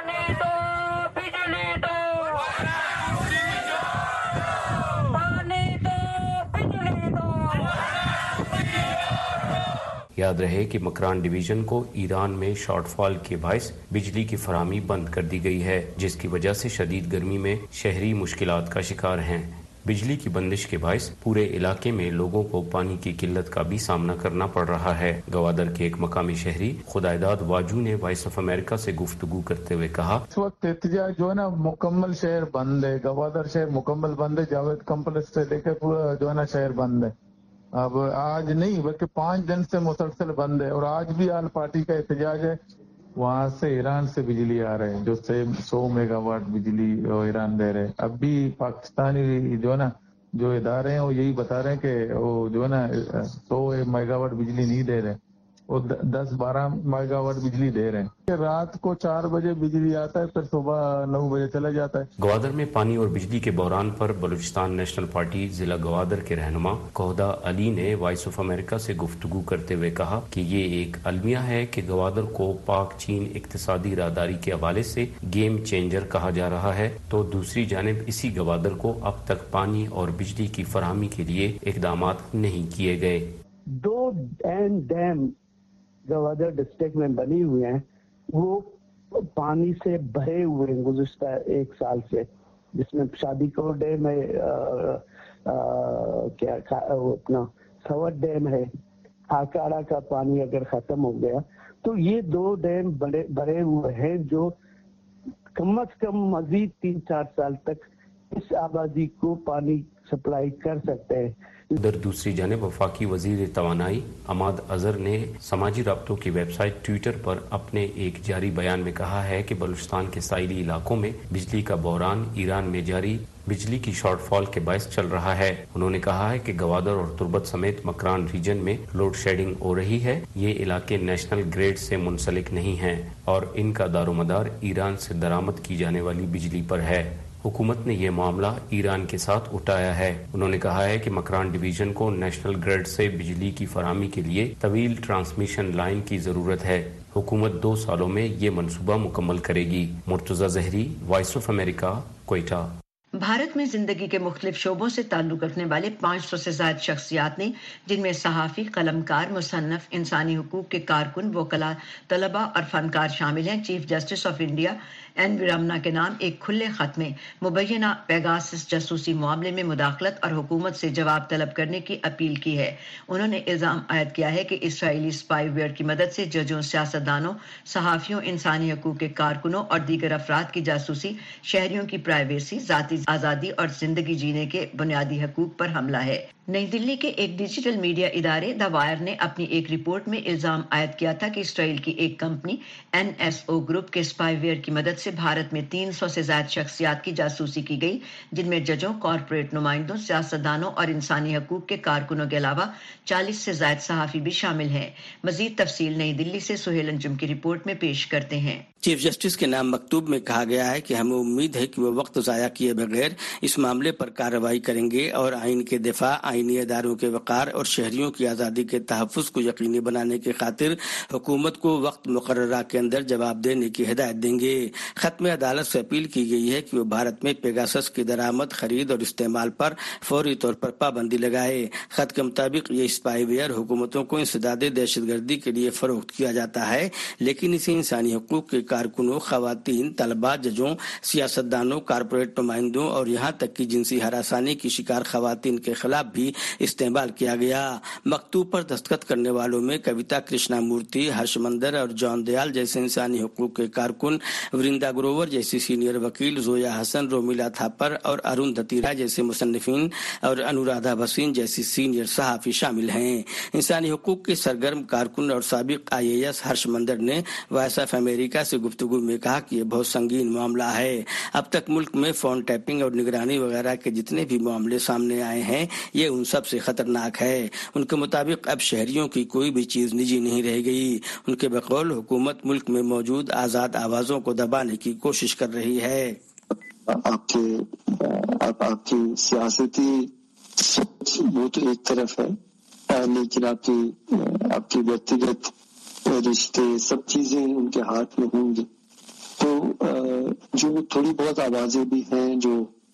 یاد رہے کہ مکران ڈویژن کو ایران میں شارٹ فال کے باعث بجلی کی فراہمی بند کر دی گئی ہے، جس کی وجہ سے شدید گرمی میں شہری مشکلات کا شکار ہیں. بجلی کی بندش کے باعث پورے علاقے میں لوگوں کو پانی کی قلت کا بھی سامنا کرنا پڑ رہا ہے. گوادر کے ایک مقامی شہری خدائیداد واجو نے وائس آف امریکہ سے گفتگو کرتے ہوئے کہا، اس وقت احتجاج جو ہے نا مکمل شہر بند ہے، گوادر شہر مکمل بند ہے، جاوید کمپلیکس سے لے کے پورا جو ہے نا شہر بند ہے. اب آج نہیں بلکہ پانچ دن سے مسلسل بند ہے، اور آج بھی آل پارٹی کا احتجاج ہے. وہاں سے ایران سے بجلی آ رہے ہیں جو سے سو میگا واٹ بجلی ایران دے رہے. اب بھی پاکستانی جو ہے نا جو ادارے ہیں وہ یہی بتا رہے ہیں کہ وہ جو ہے نا سو میگا واٹ بجلی نہیں دے رہے، وہ دس بارہ میگا واٹ بجلی دے رہے ہیں. رات کو چار بجے بجلی آتا ہے، پھر صبح نو بجے چلا جاتا ہے. گوادر میں پانی اور بجلی کے بحران پر بلوچستان نیشنل پارٹی ضلع گوادر کے رہنما کوہدہ علی نے وائس آف امریکہ سے گفتگو کرتے ہوئے کہا کہ یہ ایک المیہ ہے کہ گوادر کو پاک چین اقتصادی راہداری کے حوالے سے گیم چینجر کہا جا رہا ہے، تو دوسری جانب اسی گوادر کو اب تک پانی اور بجلی کی فراہمی کے لیے اقدامات نہیں کیے گئے. دو ڈیم گوادر ڈسٹرکٹ میں بنی ہوئے ہیں، وہ پانی سے بھرے ہوئے ہیں گزشتہ ایک سال سے، جس میں شادی کور ڈیم ہے، کیا اپنا سوٹ ڈیم ہے. ہاکاڑا کا پانی اگر ختم ہو گیا تو یہ دو ڈیم بڑے بھرے ہوئے ہیں جو کم از کم مزید تین چار سال تک اس آبادی کو پانی سپلائی کر سکتے ہیں. ادھر دوسری جانب وفاقی وزیر توانائی عماد اظہر نے سماجی رابطوں کی ویب سائٹ ٹویٹر پر اپنے ایک جاری بیان میں کہا ہے کہ بلوچستان کے ساحلی علاقوں میں بجلی کا بحران ایران میں جاری بجلی کی شارٹ فال کے باعث چل رہا ہے۔ انہوں نے کہا ہے کہ گوادر اور تربت سمیت مکران ریجن میں لوڈ شیڈنگ ہو رہی ہے۔ یہ علاقے نیشنل گریڈ سے منسلک نہیں ہیں اور ان کا دار و مدار ایران سے درآمد کی جانے والی بجلی پر ہے۔ حکومت نے یہ معاملہ ایران کے ساتھ اٹھایا ہے۔ انہوں نے کہا ہے کہ مکران ڈویژن کو نیشنل گریڈ سے بجلی کی فراہمی کے لیے طویل ٹرانسمیشن لائن کی ضرورت ہے۔ حکومت دو سالوں میں یہ منصوبہ مکمل کرے گی۔ Murtaza Zehri, Voice of America, Quetta. Bharat میں زندگی کے مختلف شعبوں سے تعلق رکھنے والے پانچ سو سے زائد شخصیات نے، جن میں صحافی، قلمکار، مصنف، انسانی حقوق کے کارکن، وکلاء، طلباء اور فنکار شامل ہیں، chief justice of India N V Ramana کے نام ایک کھلے خط میں مبینہ پیگاسس جاسوسی معاملے میں مداخلت اور حکومت سے جواب طلب کرنے کی اپیل کی ہے۔ انہوں نے الزام عائد کیا ہے کہ اسرائیلی اسپائی ویئر کی مدد سے ججوں، سیاستدانوں، صحافیوں، انسانی حقوق کے کارکنوں اور دیگر افراد کی جاسوسی شہریوں کی پرائیویسی، ذاتی آزادی اور زندگی جینے کے بنیادی حقوق پر حملہ ہے۔ نئی دلی کے ایک ڈیجیٹل میڈیا ادارے دا وائر نے اپنی ایک رپورٹ میں الزام عائد کیا تھا کہ اسرائیل کی ایک company N S O group کے اسپائی ویئر کی مدد سے بھارت میں تین سو سے زائد شخصیات کی جاسوسی کی گئی، جن میں ججوں، کارپوریٹ نمائندوں، سیاستدانوں اور انسانی حقوق کے کارکنوں کے علاوہ چالیس سے زائد صحافی بھی شامل ہیں۔ مزید تفصیل نئی دلی سے سہیل انجم کی رپورٹ میں پیش کرتے ہیں۔ چیف جسٹس کے نام مکتوب میں کہا گیا ہے کہ ہمیں امید ہے کہ وہ وقت ضائع کیے بغیر اس معاملے پر کارروائی کریں گے اور آئین کے دفاع، آئینی اداروں کے وقار اور شہریوں کی آزادی کے تحفظ کو یقینی بنانے کی خاطر حکومت کو وقت مقررہ کے اندر جواب دینے کی ہدایت دیں گے۔ خط میں عدالت سے اپیل کی گئی ہے کہ وہ بھارت میں پیگاسس کی درآمد، خرید اور استعمال پر فوری طور پر پابندی لگائے۔ خط کے مطابق یہ اسپائی ویئر حکومتوں کو انسداد دہشت گردی کے لیے فروخت کیا جاتا ہے، لیکن اسے انسانی حقوق کے کارکنوں، خواتین، طلباء، ججوں، سیاستدانوں، کارپوریٹ نمائندوں اور یہاں تک کہ جنسی ہراسانی کی شکار خواتین کے خلاف بھی استعمال کیا گیا۔ مکتوب پر دستخط کرنے والوں میں کویتا کرشنا مورتی، ہرش مندر اور جان دیال جیسے انسانی حقوق کے کارکن، ورندا گروور جیسی سینئر وکیل، زویا حسن، رومیلا تھاپر اور اروندھتی رائے جیسے مصنفین اور انورادھا بھسین جیسی سینئر صحافی شامل ہیں۔ انسانی حقوق کے سرگرم کارکن اور سابق آئی اے ایس ہرش مندر نے وائس آف امریکہ سے گفتگو میں کہا کہ یہ بہت سنگین معاملہ ہے۔ اب تک ملک میں فون ٹیپنگ اور نگرانی وغیرہ کے جتنے بھی معاملے سامنے آئے ہیں، یہ ان سب سے خطرناک ہے۔ ان کے مطابق اب شہریوں کی کوئی بھی چیز نجی نہیں رہ گئی۔ ان کے بقول حکومت ملک میں موجود آزاد آوازوں کو دبانے کی کوشش کر رہی ہے۔ آپ کے آپ آپ کی سیاسی سوچ وہ تو ایک طرف ہے، لیکن آپ کی آپ کی ویکتیگت رشتے سب چیزیں ان کے ہاتھ میں ہوں گی۔ تو جو تھوڑی بہت آوازیں بھی ہیں جو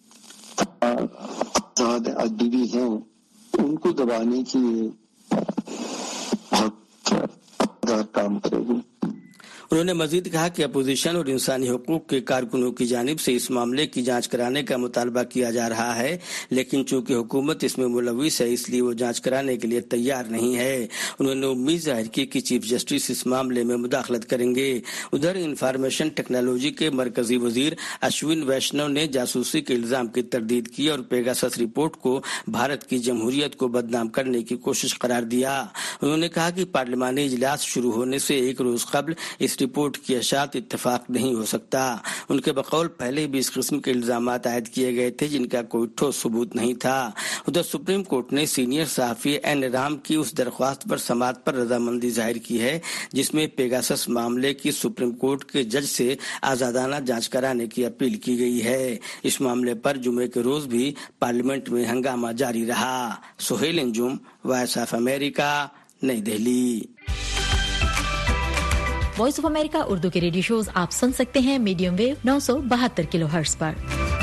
آزاد ادبی بھی ہیں، ان کو دبانے کی بہت اقدار کام کرے گی۔ انہوں نے مزید کہا کہ اپوزیشن اور انسانی حقوق کے کارکنوں کی جانب سے اس معاملے کی جانچ کرانے کا مطالبہ کیا جا رہا ہے، لیکن چونکہ حکومت اس میں ملوث ہے اس لیے وہ جانچ کرانے کے لیے تیار نہیں ہے۔ انہوں نے امید ظاہر کی کہ چیف جسٹس اس معاملے میں مداخلت کریں گے۔ ادھر انفارمیشن ٹیکنالوجی کے مرکزی وزیر اشون ویشنو نے جاسوسی کے الزام کی تردید کی اور پیگاسس رپورٹ کو بھارت کی جمہوریت کو بدنام کرنے کی کوشش قرار دیا۔ انہوں نے کہا کہ پارلیمانی اجلاس شروع ہونے سے ایک روز قبل اس رپورٹ کی اشاعت اتفاق نہیں ہو سکتا۔ ان کے بقول پہلے بھی اس قسم کے الزامات عائد کیے گئے تھے جن کا کوئی ٹھوس ثبوت نہیں تھا۔ ادھر سپریم کورٹ نے سینئر صحافی این رام کی اس درخواست پر سماعت پر رضامندی ظاہر کی ہے جس میں پیگاسس معاملے کی سپریم کورٹ کے جج سے آزادانہ جانچ کرانے کی اپیل کی گئی ہے۔ اس معاملے پر جمعے کے روز بھی پارلیمنٹ میں ہنگامہ جاری رہا۔ Sohail Anjum, Voice of America, نئی Delhi. Voice of America Urdu کے ریڈیو شوز آپ سن سکتے ہیں میڈیم ویو نو سو بہتر کلو ہرٹز پر۔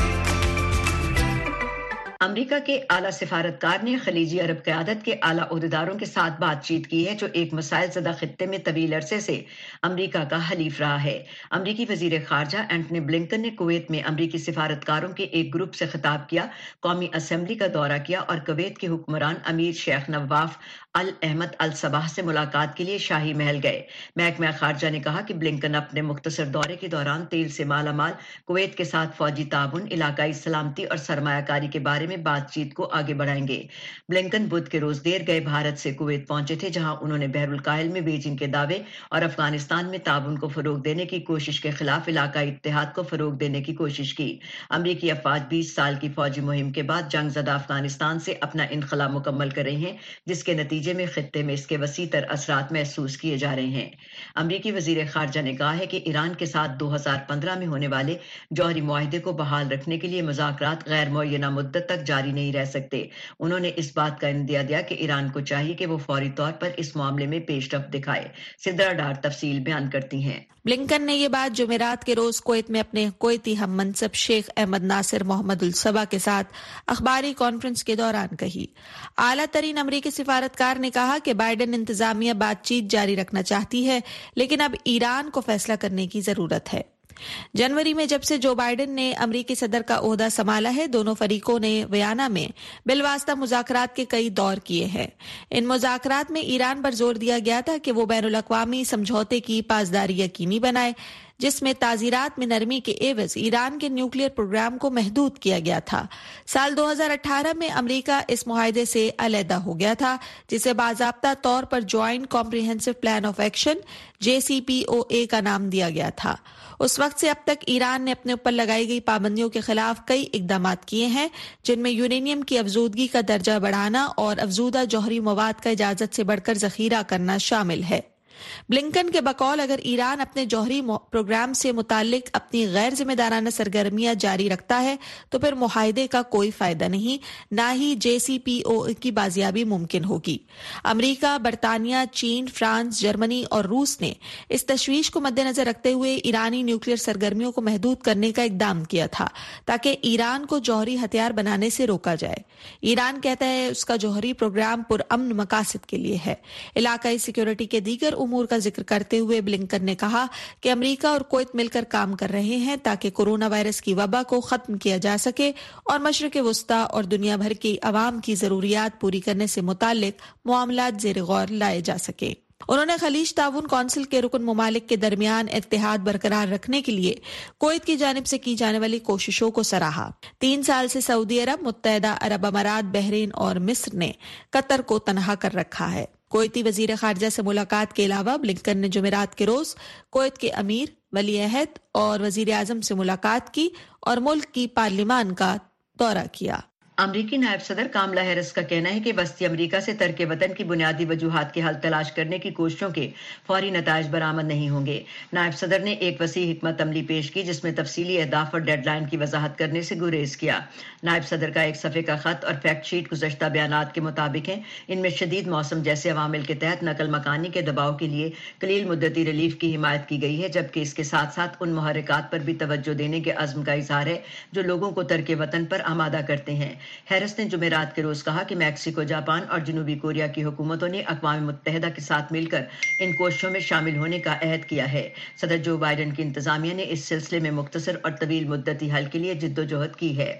امریکہ کے اعلیٰ سفارتکار نے خلیجی عرب قیادت کے اعلیٰ عہدیداروں کے ساتھ بات چیت کی ہے جو ایک مسائل زدہ خطے میں طویل عرصے سے امریکہ کا حلیف رہا ہے۔ امریکی وزیر خارجہ اینٹنی بلنکن نے کویت میں امریکی سفارتکاروں کے ایک گروپ سے خطاب کیا، قومی اسمبلی کا دورہ کیا اور کویت کے حکمران امیر شیخ نواف ال احمد الصباح سے ملاقات کے لیے شاہی محل گئے۔ محکمہ خارجہ نے کہا کہ بلنکن اپنے مختصر دورے کے دوران تیل سے مالا مال کویت کے ساتھ فوجی تعاون، علاقائی سلامتی اور سرمایہ کاری کے بارے میں بات چیت کو آگے بڑھائیں گے۔ بلنکن بدھ کے روز دیر گئے بھارت سے کویت پہنچے تھے، جہاں انہوں نے بحر الکاہل میں بیجنگ کے دعوے اور افغانستان میں تعاون کو فروغ دینے کی کوشش کے خلاف علاقائی اتحاد کو فروغ دینے کی کوشش کی۔ امریکی افواج بیس سال کی فوجی مہم کے بعد جنگ زدہ افغانستان سے اپنا انخلا مکمل کر رہی ہیں، جس کے نتیجے میں خطے میں اس کے وسیع تر اثرات محسوس کیے جا رہے ہیں۔ امریکی وزیر خارجہ نے کہا ہے کہ ایران کے ساتھ دو ہزار پندرہ میں ہونے والے جوہری معاہدے کو بحال رکھنے کے لیے مذاکرات غیر معینہ مدت تک جاری نہیں رہ سکتے۔ انہوں نے اس بات کا اندیا دیا کہ ایران کو چاہیے کہ وہ فوری طور پر اس معاملے میں پیش رفت دکھائے۔ سدرا ڈار تفصیل بیان کرتی ہیں۔ بلنکن نے یہ بات جمعرات کے روز کویت میں اپنے کویتی ہم منصب شیخ احمد ناصر محمد الصبا کے ساتھ اخباری کانفرنس کے دوران کہی۔ اعلیٰ ترین امریکی سفارتکار نے کہا کہ بائیڈن انتظامیہ بات چیت جاری رکھنا چاہتی ہے، لیکن اب ایران کو فیصلہ کرنے کی ضرورت ہے۔ جنوری میں جب سے جو بائیڈن نے امریکی صدر کا عہدہ سنبھالا ہے، دونوں فریقوں نے ویانا میں بالواسطہ مذاکرات کے کئی دور کیے ہیں۔ ان مذاکرات میں ایران پر زور دیا گیا تھا کہ وہ بین الاقوامی سمجھوتے کی پاسداری یقینی بنائے، جس میں تعزیرات میں نرمی کے عوض ایران کے نیوکلیئر پروگرام کو محدود کیا گیا تھا۔ سال دو ہزار اٹھارہ میں امریکہ اس معاہدے سے علیحدہ ہو گیا تھا، جسے باضابطہ طور پر joint comprehensive plan of action J C P O A کا نام دیا گیا تھا۔ اس وقت سے اب تک ایران نے اپنے اوپر لگائی گئی پابندیوں کے خلاف کئی اقدامات کیے ہیں، جن میں یورینیم کی افزودگی کا درجہ بڑھانا اور افزودہ جوہری مواد کا اجازت سے بڑھ کر ذخیرہ کرنا شامل ہے۔ بلنکن کے بقول اگر ایران اپنے جوہری پروگرام سے متعلق اپنی غیر ذمہ دارانہ سرگرمیاں جاری رکھتا ہے تو پھر معاہدے کا کوئی فائدہ نہیں، نہ ہی جے سی پی او کی بازیابی ممکن ہوگی۔ امریکہ، برطانیہ، چین، فرانس، جرمنی اور روس نے اس تشویش کو مد نظر رکھتے ہوئے ایرانی نیوکلیئر سرگرمیوں کو محدود کرنے کا اقدام کیا تھا تاکہ ایران کو جوہری ہتھیار بنانے سے روکا جائے۔ ایران کہتا ہے اس کا جوہری پروگرام پرامن مقاصد کے لیے ہے۔ علاقائی سیکیورٹی کے دیگر امور کا ذکر کرتے ہوئے بلنکن نے کہا کہ امریکہ اور کویت مل کر کام کر رہے ہیں تاکہ کورونا وائرس کی وبا کو ختم کیا جا سکے اور مشرق وسطی اور دنیا بھر کی عوام کی ضروریات پوری کرنے سے متعلق معاملات زیر غور لائے جا سکے۔ انہوں نے خلیج تعاون کونسل کے رکن ممالک کے درمیان اتحاد برقرار رکھنے کے لیے کویت کی جانب سے کی جانے والی کوششوں کو سراہا۔ تین سال سے سعودی عرب، متحدہ عرب امارات، بحرین اور مصر نے قطر کو تنہا کر رکھا ہے۔ کویتی وزیر خارجہ سے ملاقات کے علاوہ بلنکن نے جمعرات کے روز کویت کے امیر، ولی عہد اور وزیر اعظم سے ملاقات کی اور ملک کی پارلیمان کا دورہ کیا۔ امریکی نائب صدر کاملا ہیرس کا کہنا ہے کہ وسطی امریکہ سے ترک وطن کی بنیادی وجوہات کے حل تلاش کرنے کی کوششوں کے فوری نتائج برآمد نہیں ہوں گے۔ نائب صدر نے ایک وسیع حکمت عملی پیش کی جس میں تفصیلی اہداف اور ڈیڈ لائن کی وضاحت کرنے سے گریز کیا۔ نائب صدر کا ایک صفحے کا خط اور فیکٹ شیٹ گزشتہ بیانات کے مطابق ہیں۔ ان میں شدید موسم جیسے عوامل کے تحت نقل مکانی کے دباؤ کے لیے قلیل مدتی ریلیف کی حمایت کی گئی ہے، جبکہ اس کے ساتھ ساتھ ان محرکات پر بھی توجہ دینے کے عزم کا اظہار ہے جو لوگوں کو ترک وطن پر آمادہ کرتے ہیں۔ ہیرس نے جمعرات کے روز کہا کہ میکسیکو، جاپان اور جنوبی کوریا کی حکومتوں نے اقوام متحدہ کے ساتھ مل کر ان کوششوں میں شامل ہونے کا عہد کیا ہے۔ صدر جو بائیڈن کی انتظامیہ نے اس سلسلے میں مختصر اور طویل مدتی حل کے لیے جدوجہد کی ہے۔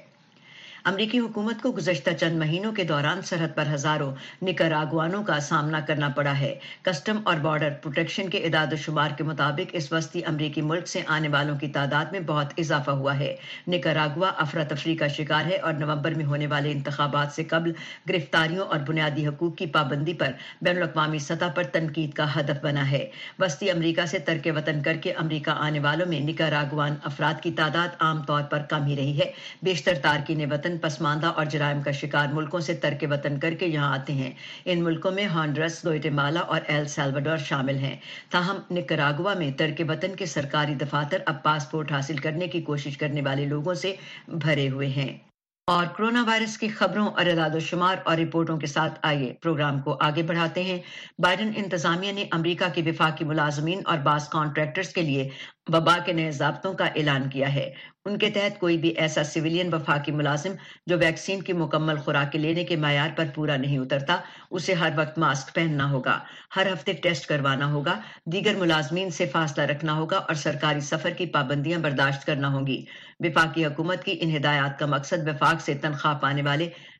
امریکی حکومت کو گزشتہ چند مہینوں کے دوران سرحد پر ہزاروں نکاراگوانوں کا سامنا کرنا پڑا ہے۔ کسٹم اور بارڈر پروٹیکشن کے اعداد و شمار کے مطابق اس وسطی امریکی ملک سے آنے والوں کی تعداد میں بہت اضافہ ہوا ہے۔ نکاراگوا افراتفری کا شکار ہے اور نومبر میں ہونے والے انتخابات سے قبل گرفتاریوں اور بنیادی حقوق کی پابندی پر بین الاقوامی سطح پر تنقید کا ہدف بنا ہے۔ وسطی امریکہ سے ترک وطن کر کے امریکہ آنے والوں میں نکاراگوان افراد کی تعداد عام طور پر کم ہی رہی ہے۔ بیشتر تارکین وطن پسماندہ اور جرائم کا شکار ملکوں سے ترک وطن کر کے یہاں آتے ہیں۔ ان ملکوں میں ہانڈرس، گوئٹمالا اور ایل سیلواڈور شامل ہیں۔ تاہم نکاراگوا میں ترک وطن کے سرکاری دفاتر اب پاسپورٹ حاصل کرنے کی کوشش کرنے والے لوگوں سے بھرے ہوئے ہیں۔ اور کورونا وائرس کی خبروں اور اعداد و شمار اور رپورٹوں کے ساتھ آئیے پروگرام کو آگے بڑھاتے ہیں۔ بائیڈن انتظامیہ نے امریکہ کے وفاقی ملازمین اور بعض کانٹریکٹرز کے لیے وبا کے نئے ضابطوں کا اعلان کیا ہے۔ ان کے تحت کوئی بھی ایسا سویلین وفاقی ملازم جو ویکسین کی مکمل خوراک لینے کے معیار پر پورا نہیں اترتا، اسے ہر وقت ماسک پہننا ہوگا، ہر ہفتے ٹیسٹ کروانا ہوگا، دیگر ملازمین سے فاصلہ رکھنا ہوگا اور سرکاری سفر کی پابندیاں برداشت کرنا ہوں گی۔ وفاقی حکومت کی ان ہدایات کا مقصد وفاق سے تنخواہ پانے والے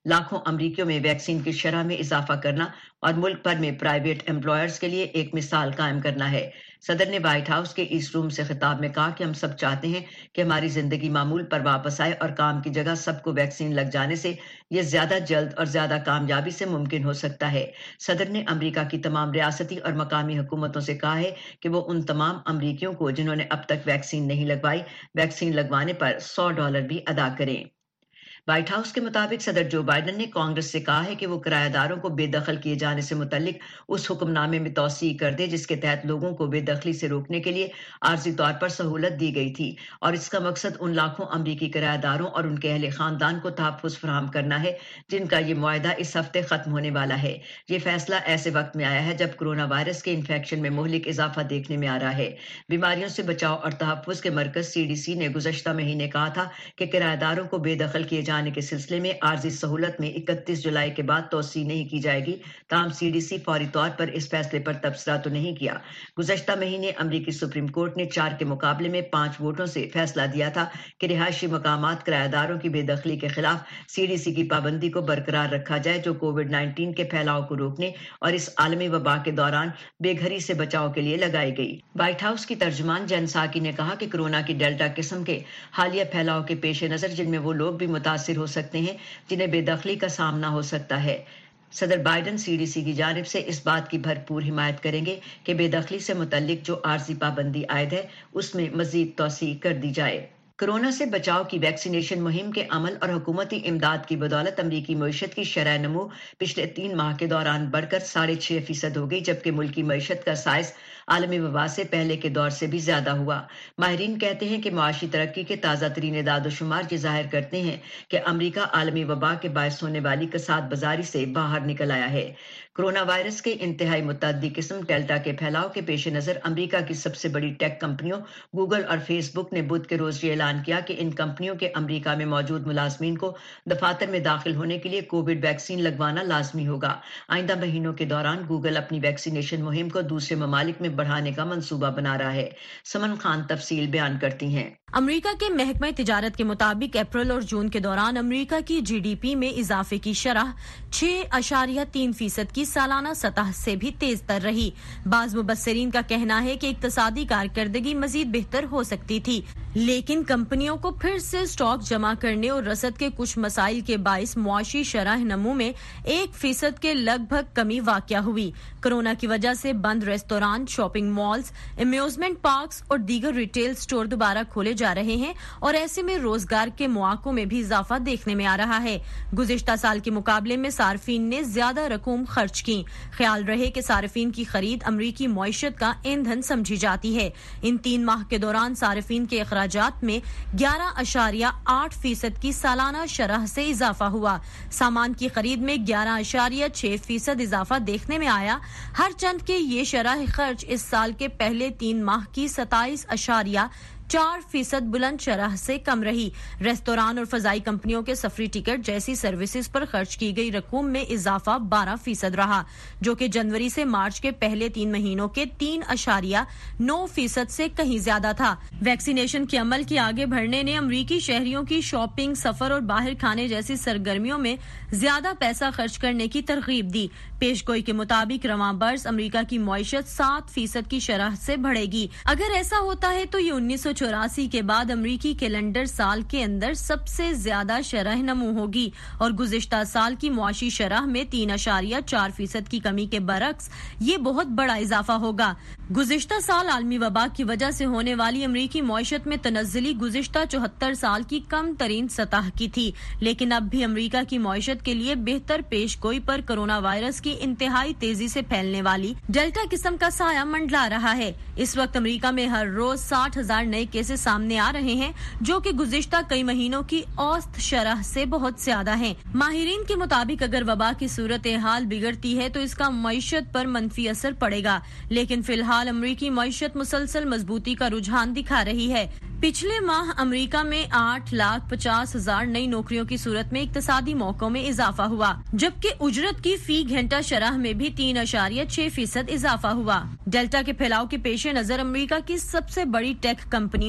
लाखों अमरीकियों में वैक्सीन की शरह में इजाफा करना और मुल्क भर में प्राइवेट एम्प्लॉयर्स के लिए एक मिसाल कायम करना है। सदर ने व्हाइट हाउस के ईस्ट रूम से खिताब में कहा कि हम सब चाहते हैं कि हमारी जिंदगी मामूल पर वापस आए और काम की जगह सबको वैक्सीन लग जाने से ये ज्यादा जल्द और ज्यादा कामयाबी से मुमकिन हो सकता है। सदर ने अमेरिका की तमाम रियासती और मकामी हुकूमतों से कहा है कि वो उन तमाम अमरीकियों को जिन्होंने अब तक वैक्सीन नहीं लगवाई, वैक्सीन लगवाने पर सौ डॉलर भी अदा करें। व्हाइट हाउस के मुताबिक सदर जो बाइडन ने कांग्रेस से कहा है कि वो किराएदारों को बेदखल किए जाने से मुतल्लिक उस हुक्मनामे में तौसीह कर दे जिसके तहत लोगों को बेदखली से रोकने के लिए आर्जी तौर पर सहूलत दी गई थी, और इसका मकसद उन लाखों अमरीकी किराएदारों और उनके अहले खानदान को तहफ़्फ़ुज़ फराहम करना है जिनका ये मुआहदा इस हफ्ते खत्म होने वाला है। ये फैसला ऐसे वक्त में आया है जब कोरोना वायरस के इन्फेक्शन में मुहलिक इजाफा देखने में आ रहा है। बीमारियों से बचाव और तहफ़्फ़ुज़ के मरकज सी डी सी ने गुज़श्ता महीने कहा था कि किराएदारों को बेदखल किए जाने के सिलसिले में आर्जी सहूलत में इकतीस जुलाई के बाद तोसी नहीं की जाएगी। ताहम सीडीसी फौरी तौर पर इस फैसले पर तबसरा तो नहीं किया। गुज़श्ता महीने अमरीकी सुप्रीम कोर्ट ने चार के मुकाबले में पांच वोटों से फैसला दिया था कि रिहायशी मकामात किराएदारों की बेदखली के खिलाफ सीडीसी की पाबंदी को बरकरार रखा जाए जो कोविड नाइन्टीन के फैलाव को रोकने और इस आलमी वबा के दौरान बेघरी से बचाव के लिए लगाई गई। व्हाइट हाउस की तर्जुमान जेन साकी ने कहा कि कोरोना की डेल्टा किस्म के हालिया फैलाव के पेश नजर जिनमें वो लोग भी मुतासिर हो सकते हैं जिन्हें बेदखली का सामना हो सकता है, सदर बाइडन सीडीसी की जानिब से इस बात की भरपूर हिमायत करेंगे कि बेदखली से मुतल्लिक जो आर्जी पाबंदी आयद है उसमें मजीद तौसी कर दी जाए। कोरोना से बचाव की वैक्सीनेशन मुहिम के अमल और हुकूमती इमदाद की बदौलत अमरीकी मईशत की शरह नमू पिछले तीन माह के दौरान बढ़कर साढ़े छह फीसद हो गई, जबकि मुल्की मईशत का साइज आलमी वबा से पहले के दौर से भी ज्यादा हुआ। माहिरीन कहते हैं कि मुआशी तरक्की के ताज़ा तरीन एदाद-ओ-शुमार ये जाहिर करते हैं कि अमरीका आलमी वबा के बायस होने वाली कसाद बाजारी से बाहर निकल आया है। कोरोना वायरस के इंतहाई मुतअद्दी किस्म डेल्टा के फैलाव के पेश नजर अमरीका की सबसे बड़ी टेक कंपनियों गूगल और फेसबुक ने बुध के रोज ये ऐलान किया कि इन कंपनियों के अमरीका में मौजूद मुलाजमीन को दफातर में दाखिल होने के लिए कोविड वैक्सीन लगवाना लाजमी होगा। आइंदा महीनों के दौरान गूगल अपनी वैक्सीनेशन मुहिम को दूसरे ममालिक में बढ़ाने का मंसूबा बना रहा है। समन खान तफसील बयान करती हैं। अमेरिका के महकमा तिजारत के मुताबिक अप्रैल और जून के दौरान अमेरिका की जीडीपी में इजाफे की शरह छह अशारिया तीन फीसद की सालाना सतह से भी तेज तर रही। बाज मुबस्सिरीन का कहना है कि इक्तसादी कारकर्दगी मजीद बेहतर हो सकती थी, लेकिन कंपनियों को फिर से स्टॉक जमा करने और रसद के कुछ मसाइल के बाइस मुआशी शरह नमू में एक फीसद के लगभग कमी वाक़या हुई। कोरोना की वजह से बंद रेस्तोरां, शॉपिंग मॉल्स, अम्यूजमेंट पार्क्स और दीगर रिटेल स्टोर दोबारा खोले जा रहे हैं और ऐसे में रोजगार के मौकों में भी इजाफा देखने में आ रहा है। गुज़िश्ता साल के मुकाबले में सार्फिन ने ज्यादा रकूम खर्च की। ख्याल रहे कि सार्फिन की खरीद अमरीकी मईशत का ईंधन समझी जाती है। इन तीन माह के दौरान सार्फिन के अखराजात में ग्यारह अशारिया आठ फीसद की सालाना शरह से इजाफा हुआ। सामान की खरीद में ग्यारह अशारिया छह फीसद इजाफा देखने में आया। हर चंद के ये शरह खर्च इस साल के पहले तीन माह की सताइस अशारिया चार फीसद बुलंद शरह से कम रही। रेस्तोरान और फजाई कंपनियों के सफरी टिकट जैसी सर्विसेज पर खर्च की गई रकूम में इजाफा बारह फीसद रहा, जो कि जनवरी से मार्च के पहले तीन महीनों के तीन अशारिया नौ फीसद से कहीं ज्यादा था। वैक्सीनेशन के अमल के आगे बढ़ने ने अमरीकी शहरियों की शॉपिंग, सफर और बाहर खाने जैसी सरगर्मियों में ज्यादा पैसा खर्च करने की तरगीब दी। पेशगोई के मुताबिक रवां बरस अमरीका की मईशत सात फीसद की शरह से बढ़ेगी। अगर ऐसा होता है तो ये उन्नीस सौ चौरासी के बाद अमरीकी कैलेंडर साल के अंदर सबसे ज्यादा शरह नमू होगी और गुज़िश्ता साल की मुआशी शरह में तीन अशारिया चार फीसद की कमी के बरक्स ये बहुत बड़ा इजाफा होगा। गुज़िश्ता साल आलमी वबा की वजह से होने वाली अमरीकी मईशत में तनज़्ज़ुली गुज़िश्ता चौहत्तर साल की कम तरीन सतह की थी, लेकिन अब भी अमरीका की मईशत के लिए बेहतर पेशगोई पर कोरोना वायरस की इंतहाई तेजी से फैलने वाली डेल्टा किस्म का साया मंडला रहा है। इस वक्त अमरीका में हर रोज साठ हजार नए केसेस सामने आ रहे हैं, जो कि गुज़िश्ता कई महीनों की औसत शरह से बहुत ज्यादा हैं। माहिरीन के मुताबिक अगर वबा की सूरत हाल बिगड़ती है तो इसका मईशत पर मनफी असर पड़ेगा, लेकिन फिलहाल अमरीकी मईशत मुसलसल मजबूती का रुझान दिखा रही है। पिछले माह अमेरिका में आठ लाख पचास हजार नई नौकरियों की सूरत में इक्तसादी मौकों में इजाफा हुआ, जबकि उजरत की फी घंटा शरह में भी तीन अशारिया छह फीसद इजाफा हुआ। डेल्टा के फैलाव के पेश नजर अमेरिका की सबसे बड़ी टेक कंपनियों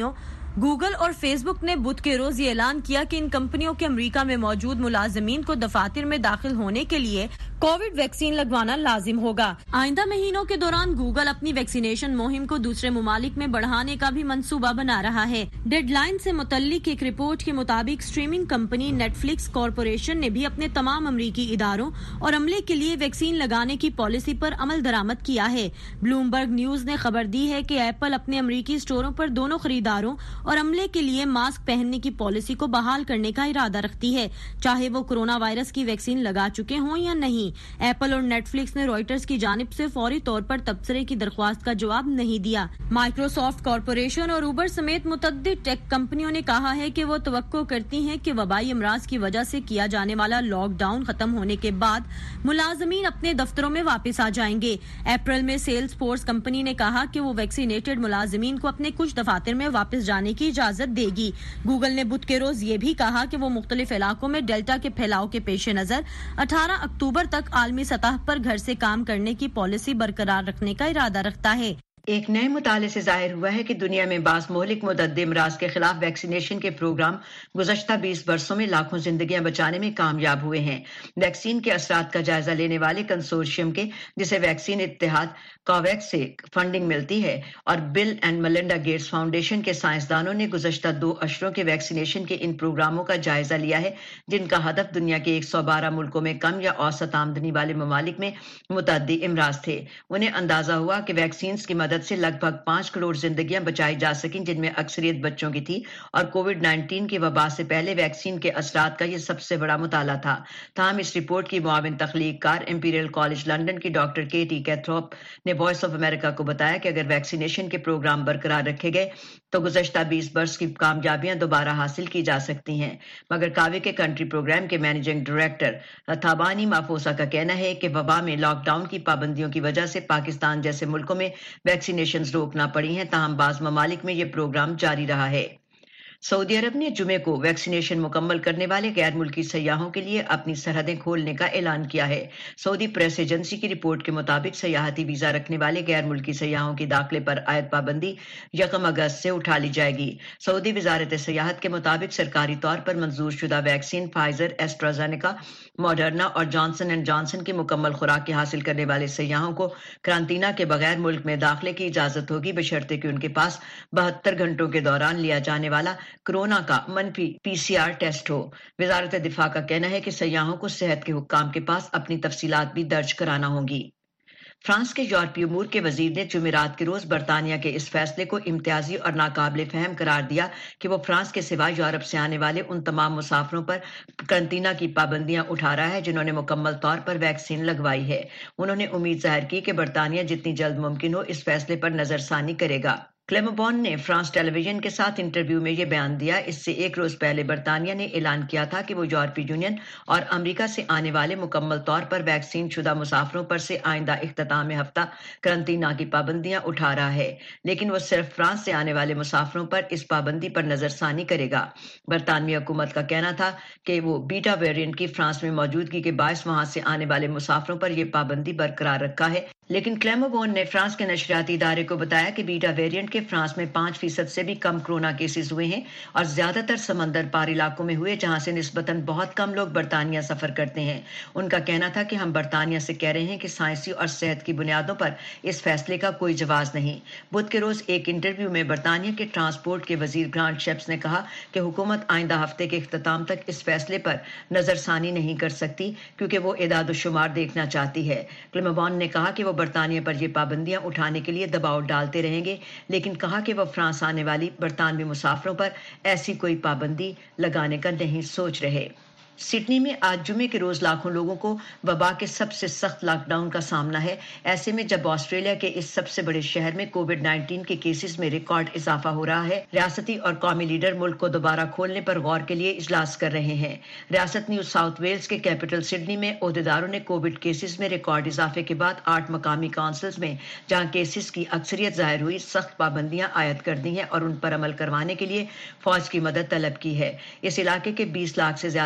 گوگل اور فیس بک نے بدھ کے روز یہ اعلان کیا کہ ان کمپنیوں کے امریکہ میں موجود ملازمین کو دفاتر میں داخل ہونے کے لیے کووڈ ویکسین لگوانا لازم ہوگا۔ آئندہ مہینوں کے دوران گوگل اپنی ویکسینیشن مہم کو دوسرے ممالک میں بڑھانے کا بھی منصوبہ بنا رہا ہے۔ ڈیڈ لائن سے متعلق ایک رپورٹ کے مطابق streaming company Netflix Corporation نے بھی اپنے تمام امریکی اداروں اور عملے کے لیے ویکسین لگانے کی پالیسی پر عمل درآمد کیا ہے۔ بلومبرگ نیوز نے خبر دی ہے کہ ایپل اپنے امریکی اسٹوروں پر دونوں خریداروں اور عملے کے لیے ماسک پہننے کی پالیسی کو بحال کرنے کا ارادہ رکھتی ہے، چاہے وہ کورونا وائرس کی ویکسین لگا چکے ہوں یا نہیں۔ ایپل اور نیٹ فلکس نے رائٹرز کی جانب سے فوری طور پر تبصرے کی درخواست کا جواب نہیں دیا۔ مائکروسافٹ کارپوریشن اور اوبر سمیت متعدد ٹیک کمپنیوں نے کہا ہے کہ وہ توقع کرتی ہیں کہ وبائی امراض کی وجہ سے کیا جانے والا لاک ڈاؤن ختم ہونے کے بعد ملازمین اپنے دفتروں میں واپس آ جائیں گے۔ اپریل میں سیلز فورس کمپنی نے کہا کہ وہ ویکسینیٹڈ ملازمین کو اپنے کچھ دفاتر میں واپس جانے کی اجازت دے گی۔ گوگل نے بدھ کے روز یہ بھی کہا کہ وہ مختلف علاقوں میں ڈیلٹا کے پھیلاؤ کے پیش نظر اٹھارہ اکتوبر تک عالمی سطح پر گھر سے کام کرنے کی پالیسی برقرار رکھنے کا ارادہ رکھتا ہے۔ ایک نئے مطالعے سے ظاہر ہوا ہے کہ دنیا میں بعض مہلک متعدد امراض کے خلاف ویکسینیشن کے پروگرام گزشتہ بیس برسوں میں لاکھوں زندگیاں بچانے میں کامیاب ہوئے ہیں۔ ویکسین کے اثرات کا جائزہ لینے والے کنسورشیم کے جسے ویکسین اتحاد کوویکس سے فنڈنگ ملتی ہے اور Bill and Melinda Gates Foundation کے سائنسدانوں نے گزشتہ دو اشروں کے ویکسینیشن کے ان پروگراموں کا جائزہ لیا ہے، جن کا ہدف دنیا کے ایک سو بارہ ملکوں میں کم یا اوسط آمدنی والے ممالک میں متعدی امراض تھے۔ انہیں اندازہ ہوا کہ ویکسینز کی مدد سے لگ بھگ پانچ کروڑ زندگیاں بچائی جا سکیں، جن میں اکثریت بچوں کی تھی، اور کووڈ نائنٹین کی وبا سے پہلے ویکسین کے اثرات کا یہ سب سے بڑا مطالعہ تھا۔ تاہم اس رپورٹ کی معاون تخلیق کار امپیریل کالج لندن کی ڈاکٹر کیٹی کیتھروپ نے وائس آف امریکہ کو بتایا کہ اگر ویکسینیشن کے پروگرام برقرار رکھے گئے تو گزشتہ بیس برس کی کامیابیاں دوبارہ حاصل کی جا سکتی ہیں، مگر کاوے کے کنٹری پروگرام کے مینیجنگ ڈائریکٹر رتھابانی مافوسا کا کہنا ہے کہ وبا میں لاک ڈاؤن کی پابندیوں کی وجہ سے پاکستان جیسے ملکوں میں ویکسینیشن روکنا پڑی ہیں، تاہم بعض ممالک میں یہ پروگرام جاری رہا ہے۔ سعودی عرب نے جمعے کو ویکسینیشن مکمل کرنے والے غیر ملکی سیاحوں کے لیے اپنی سرحدیں کھولنے کا اعلان کیا ہے۔ سعودی پریس ایجنسی کی رپورٹ کے مطابق سیاحتی ویزا رکھنے والے غیر ملکی سیاحوں کی داخلے پر عائد پابندی یکم اگست سے اٹھا لی جائے گی۔ سعودی وزارت سیاحت کے مطابق سرکاری طور پر منظور شدہ ویکسین فائزر، ایسٹرازینیکا، ماڈرنا اور جانسن اینڈ جانسن کی مکمل خوراک حاصل کرنے والے سیاحوں کو کرانتینا کے بغیر ملک میں داخلے کی اجازت ہوگی، بشرطے کہ ان کے پاس بہتر گھنٹوں کے دوران لیا جانے والا کورونا کا منفی پی سی آر ٹیسٹ ہو۔ وزارت دفاع کا کہنا ہے کہ سیاحوں کو صحت کے حکام کے پاس اپنی تفصیلات بھی درج کرانا ہوں گی۔ فرانس کے یورپی امور کے وزیر نے جمعرات کے روز برطانیہ کے اس فیصلے کو امتیازی اور ناقابل فہم قرار دیا کہ وہ فرانس کے سوا یورپ سے آنے والے ان تمام مسافروں پر قرنطینہ کی پابندیاں اٹھا رہا ہے جنہوں نے مکمل طور پر ویکسین لگوائی ہے۔ انہوں نے امید ظاہر کی کہ برطانیہ جتنی جلد ممکن ہو اس فیصلے پر نظر ثانی کرے گا۔ کلیمبون نے فرانس ٹیلی ویژن کے ساتھ انٹرویو میں یہ بیان دیا۔ اس سے ایک روز پہلے برطانیہ نے اعلان کیا تھا کہ وہ یورپی یونین اور امریکہ سے آنے والے مکمل طور پر ویکسین شدہ مسافروں پر سے آئندہ اختتام ہفتہ قرنطینہ کی پابندیاں اٹھا رہا ہے، لیکن وہ صرف فرانس سے آنے والے مسافروں پر اس پابندی پر نظر ثانی کرے گا۔ برطانوی حکومت کا کہنا تھا کہ وہ بیٹا ویرینٹ کی فرانس میں موجودگی کے باعث وہاں سے آنے والے مسافروں پر یہ پابندی برقرار رکھا ہے، لیکن کلیمبون نے فرانس کے نشریاتی ادارے کو بتایا کہ بیٹا ویرینٹ کے فرانس میں پانچ فیصد سے بھی کم کورونا کیسز ہوئے ہیں اور زیادہ تر سمندر پار علاقوں میں ہوئے جہاں سے نسبتاً بہت کم لوگ برطانیہ سفر کرتے ہیں۔ ان کا کہنا تھا کہ ہم برطانیہ سے کہہ رہے ہیں کہ سائنسی اور صحت کی بنیادوں پر اس فیصلے کا کوئی جواز نہیں۔ بدھ کے روز ایک انٹرویو میں برطانیہ کے ٹرانسپورٹ کے وزیر گرانٹ شیپس نے کہا کہ حکومت آئندہ ہفتے کے اختتام تک اس فیصلے پر نظر ثانی نہیں کر سکتی کیونکہ وہ اعداد و شمار دیکھنا چاہتی ہے۔ کلیمبون نے کہا کہ وہ برطانیہ پر یہ پابندیاں اٹھانے کے لیے دباؤ ڈالتے رہیں گے، لیکن کہا کہ وہ فرانس آنے والی برطانوی مسافروں پر ایسی کوئی پابندی لگانے کا نہیں سوچ رہے۔ سڈنی میں آج جمعے کے روز لاکھوں لوگوں کو وبا کے سب سے سخت لاک ڈاؤن کا سامنا ہے، ایسے میں جب آسٹریلیا کے اس سب سے بڑے شہر میں کووڈ نائنٹین کے کیسز میں ریکارڈ اضافہ ہو رہا ہے، ریاستی اور قومی لیڈر ملک کو دوبارہ کھولنے پر غور کے لیے اجلاس کر رہے ہیں۔ ریاست نیو ساؤتھ ویلز کے کیپٹل سڈنی میں عہدیداروں نے کووڈ کیسز میں ریکارڈ اضافے کے بعد آٹھ مقامی کونسلز میں جہاں کیسز کی اکثریت ظاہر ہوئی سخت پابندیاں عائد کر دی ہیں اور ان پر عمل کروانے کے لیے فوج کی مدد طلب کی ہے۔ اس علاقے کے بیس لاکھ سے زیادہ رہائشی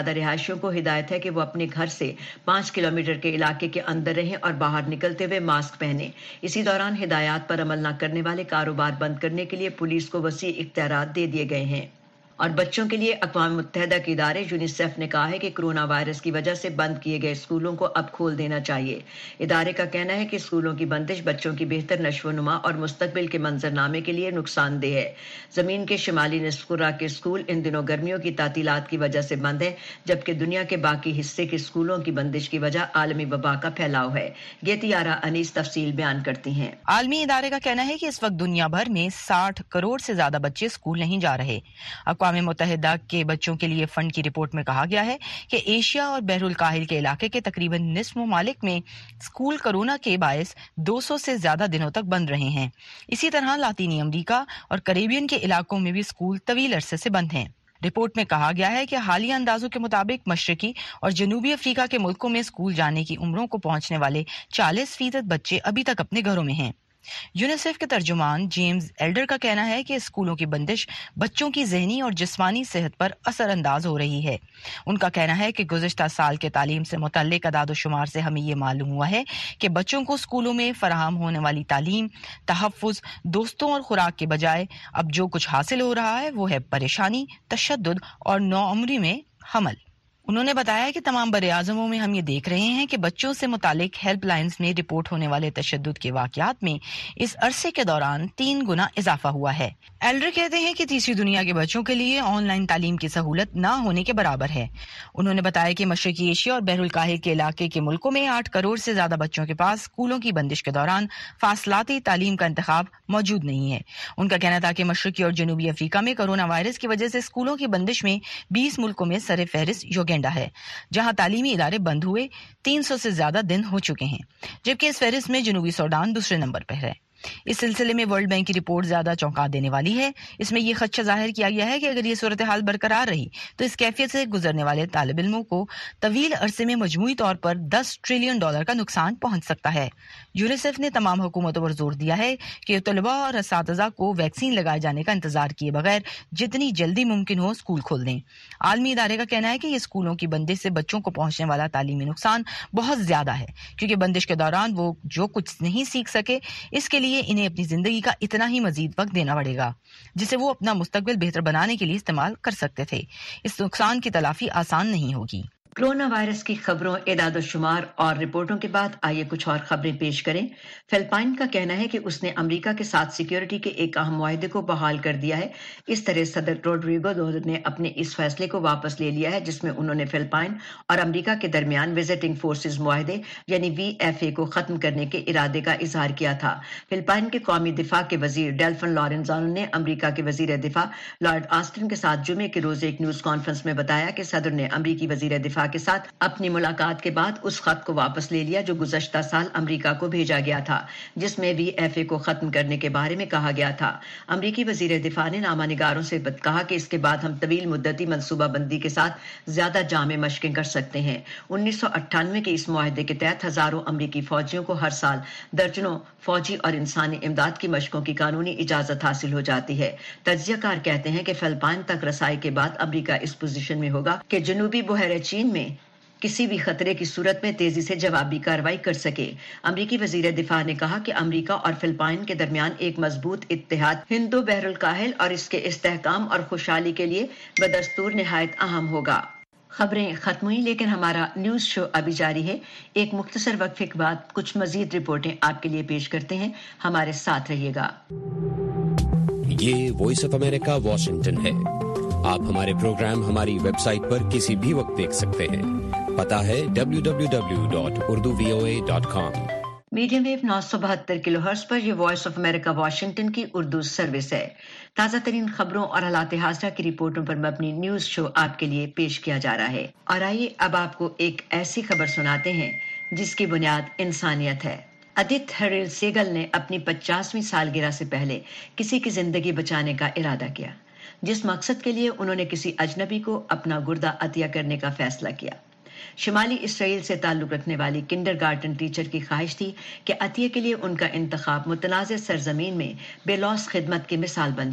رہائشیوں کو ہدایت ہے کہ وہ اپنے گھر سے پانچ کلومیٹر کے علاقے کے اندر رہیں اور باہر نکلتے ہوئے ماسک پہنیں۔ اسی دوران ہدایات پر عمل نہ کرنے والے کاروبار بند کرنے کے لیے پولیس کو وسیع اختیارات دے دیے گئے ہیں۔ اور بچوں کے لیے اقوام متحدہ کے ادارے یونیسیف نے کہا ہے کہ کرونا وائرس کی وجہ سے بند کیے گئے اسکولوں کو اب کھول دینا چاہیے۔ ادارے کا کہنا ہے کہ اسکولوں کی بندش بچوں کی بہتر نشو و نما اور مستقبل کے منظرنامے کے لیے نقصان دہ ہے۔ زمین کے شمالی نصف کرہ کے اسکول ان دنوں گرمیوں کی تعطیلات کی وجہ سے بند ہیں، جبکہ دنیا کے باقی حصے کے اسکولوں کی بندش کی وجہ عالمی وبا کا پھیلاؤ ہے۔ گیتیارا انیس تفصیل بیان کرتی ہیں۔ عالمی ادارے کا کہنا ہے کہ اس وقت دنیا بھر میں ساٹھ کروڑ سے زیادہ بچے اسکول نہیں جا رہے۔ اقوام متحدہ کے بچوں کے لیے فنڈ کی رپورٹ میں کہا گیا ہے کہ ایشیا اور بحر الکاہل کے علاقے کے تقریباً نصف ممالک میں اسکول کرونا کے باعث دو سو سے زیادہ دنوں تک بند رہے ہیں۔ اسی طرح لاطینی امریکہ اور کریبین کے علاقوں میں بھی اسکول طویل عرصے سے بند ہیں۔ رپورٹ میں کہا گیا ہے کہ حالیہ اندازوں کے مطابق مشرقی اور جنوبی افریقہ کے ملکوں میں اسکول جانے کی عمروں کو پہنچنے والے چالیس فیصد بچے ابھی تک اپنے گھروں میں ہیں۔ یونیسیف کے ترجمان جیمز ایلڈر کا کہنا ہے کہ اسکولوں کی بندش بچوں کی ذہنی اور جسمانی صحت پر اثر انداز ہو رہی ہے۔ ان کا کہنا ہے کہ گزشتہ سال کے تعلیم سے متعلق اعداد و شمار سے ہمیں یہ معلوم ہوا ہے کہ بچوں کو اسکولوں میں فراہم ہونے والی تعلیم، تحفظ، دوستوں اور خوراک کے بجائے اب جو کچھ حاصل ہو رہا ہے وہ ہے پریشانی، تشدد اور نوعمری میں حمل۔ انہوں نے بتایا کہ تمام بر اعظموں میں ہم یہ دیکھ رہے ہیں کہ بچوں سے متعلق ہیلپ لائنز میں رپورٹ ہونے والے تشدد کے واقعات میں اس عرصے کے دوران تین گنا اضافہ ہوا ہے۔ ایلڈر کہتے ہیں کہ تیسری دنیا کے بچوں کے لیے آن لائن تعلیم کی سہولت نہ ہونے کے برابر ہے۔ انہوں نے بتایا کہ مشرقی ایشیا اور بحر الکاہل کے علاقے کے ملکوں میں آٹھ کروڑ سے زیادہ بچوں کے پاس اسکولوں کی بندش کے دوران فاصلاتی تعلیم کا انتخاب موجود نہیں ہے۔ ان کا کہنا تھا کہ مشرقی اور جنوبی افریقہ میں کورونا وائرس کی وجہ سے اسکولوں کی بندش میں بیس ملکوں میں سر فہرست یوگینڈا ہے، جہاں تعلیمی ادارے بند ہوئے تین سو سے زیادہ دن ہو چکے ہیں، جبکہ اس فہرست میں جنوبی سوڈان دوسرے نمبر پر ہے۔ اس سلسلے میں ورلڈ بینک کی رپورٹ زیادہ چونکا دینے والی ہے۔ اس میں یہ خدشہ ظاہر کیا گیا ہے کہ اگر یہ صورتحال برقرار رہی تو اس کیفیت سے گزرنے والے طالب علموں کو طویل عرصے میں مجموعی طور پر دس ٹریلین ڈالر کا نقصان پہنچ سکتا ہے۔ یونیسیف نے تمام حکومتوں پر زور دیا ہے کہ طلباء اور اساتذہ کو ویکسین لگائے جانے کا انتظار کیے بغیر جتنی جلدی ممکن ہو اسکول کھول دیں۔ عالمی ادارے کا کہنا ہے کہ یہ اسکولوں کی بندش سے بچوں کو پہنچنے والا تعلیمی نقصان بہت زیادہ ہے، کیونکہ بندش کے دوران وہ جو کچھ نہیں سیکھ سکے اس کے لیے انہیں اپنی زندگی کا اتنا ہی مزید وقت دینا پڑے گا جسے وہ اپنا مستقبل بہتر بنانے کے لیے استعمال کر سکتے تھے۔ اس نقصان کی تلافی آسان نہیں ہوگی۔ کورونا وائرس کی خبروں، اعداد و شمار اور رپورٹوں کے بعد آئیے کچھ اور خبریں پیش کریں۔ فلپائن کا کہنا ہے کہ اس نے امریکہ کے ساتھ سیکیورٹی کے ایک اہم معاہدے کو بحال کر دیا ہے۔ اس طرح صدر روڈریگو دوترتے نے اپنے اس فیصلے کو واپس لے لیا ہے جس میں انہوں نے فلپائن اور امریکہ کے درمیان وزٹنگ فورسز معاہدے یعنی وی ایف اے کو ختم کرنے کے ارادے کا اظہار کیا تھا۔ فلپائن کے قومی دفاع کے وزیر ڈیلفن لارنزانو نے امریکہ کے وزیر دفاع لارڈ آسٹن کے ساتھ جمعے کے روز ایک نیوز کانفرنس میں بتایا کہ صدر نے امریکی وزیر دفاع کے ساتھ اپنی ملاقات کے بعد اس خط کو واپس لے لیا جو گزشتہ سال امریکہ کو بھیجا گیا تھا، جس میں وی ایف اے کو ختم کرنے کے بارے میں کہا گیا تھا۔ امریکی وزیر دفاع نے نامہ نگاروں سے کہا کہ اس کے بعد ہم طویل مدتی منصوبہ بندی کے ساتھ زیادہ جامع مشقیں کر سکتے ہیں۔ انیس سو اٹھانوے کے اس معاہدے کے تحت ہزاروں امریکی فوجیوں کو ہر سال درجنوں فوجی اور انسانی امداد کی مشقوں کی قانونی اجازت حاصل ہو جاتی ہے۔ تجزیہ کار کہتے ہیں کہ فلپائن تک رسائی کے بعد امریکہ اس پوزیشن میں ہوگا کہ جنوبی بحیرہ چین میں کسی بھی خطرے کی صورت میں تیزی سے جوابی کارروائی کر سکے۔ امریکی وزیر دفاع نے کہا کہ امریکہ اور فلپائن کے درمیان ایک مضبوط اتحاد ہندو بحر الکاہل اور اس کے استحکام اور خوشحالی کے لیے بدستور نہایت اہم ہوگا۔ خبریں ختم ہوئی لیکن ہمارا نیوز شو ابھی جاری ہے۔ ایک مختصر وقفے کے بعد کچھ مزید رپورٹیں آپ کے لیے پیش کرتے ہیں، ہمارے ساتھ رہیے گا۔ یہ وائس آف امریکہ واشنگٹن ہے۔ آپ ہمارے پروگرام ہماری ویب سائٹ پر کسی بھی وقت دیکھ سکتے ہیں۔ پتہ ہے W W W dot Urdu V O A dot com. Medium wave نو سو بہتر کلو ہرٹز پر یہ وائس آف امریکہ واشنگٹن کی اردو سروس ہے۔ تازہ ترین خبروں اور حالات حاضرہ کی رپورٹوں پر مبنی نیوز شو آپ کے لیے پیش کیا جا رہا ہے، اور آئیے اب آپ کو ایک ایسی خبر سناتے ہیں جس کی بنیاد انسانیت ہے۔ ادت ہریل سیگل نے اپنی پچاسویں سالگرہ سے پہلے کسی کی زندگی بچانے کا ارادہ کیا، جس مقصد کے لیے انہوں نے کسی اجنبی کو اپنا گردہ عطیہ کرنے کا فیصلہ کیا۔ شمالی اسرائیل سے تعلق رکھنے والی کنڈر گارٹن ٹیچر کی خواہش تھی کہ عطیے کے لیے ان کا انتخاب متنازع سرزمین میں بے لوث خدمت کی مثال بن جائے۔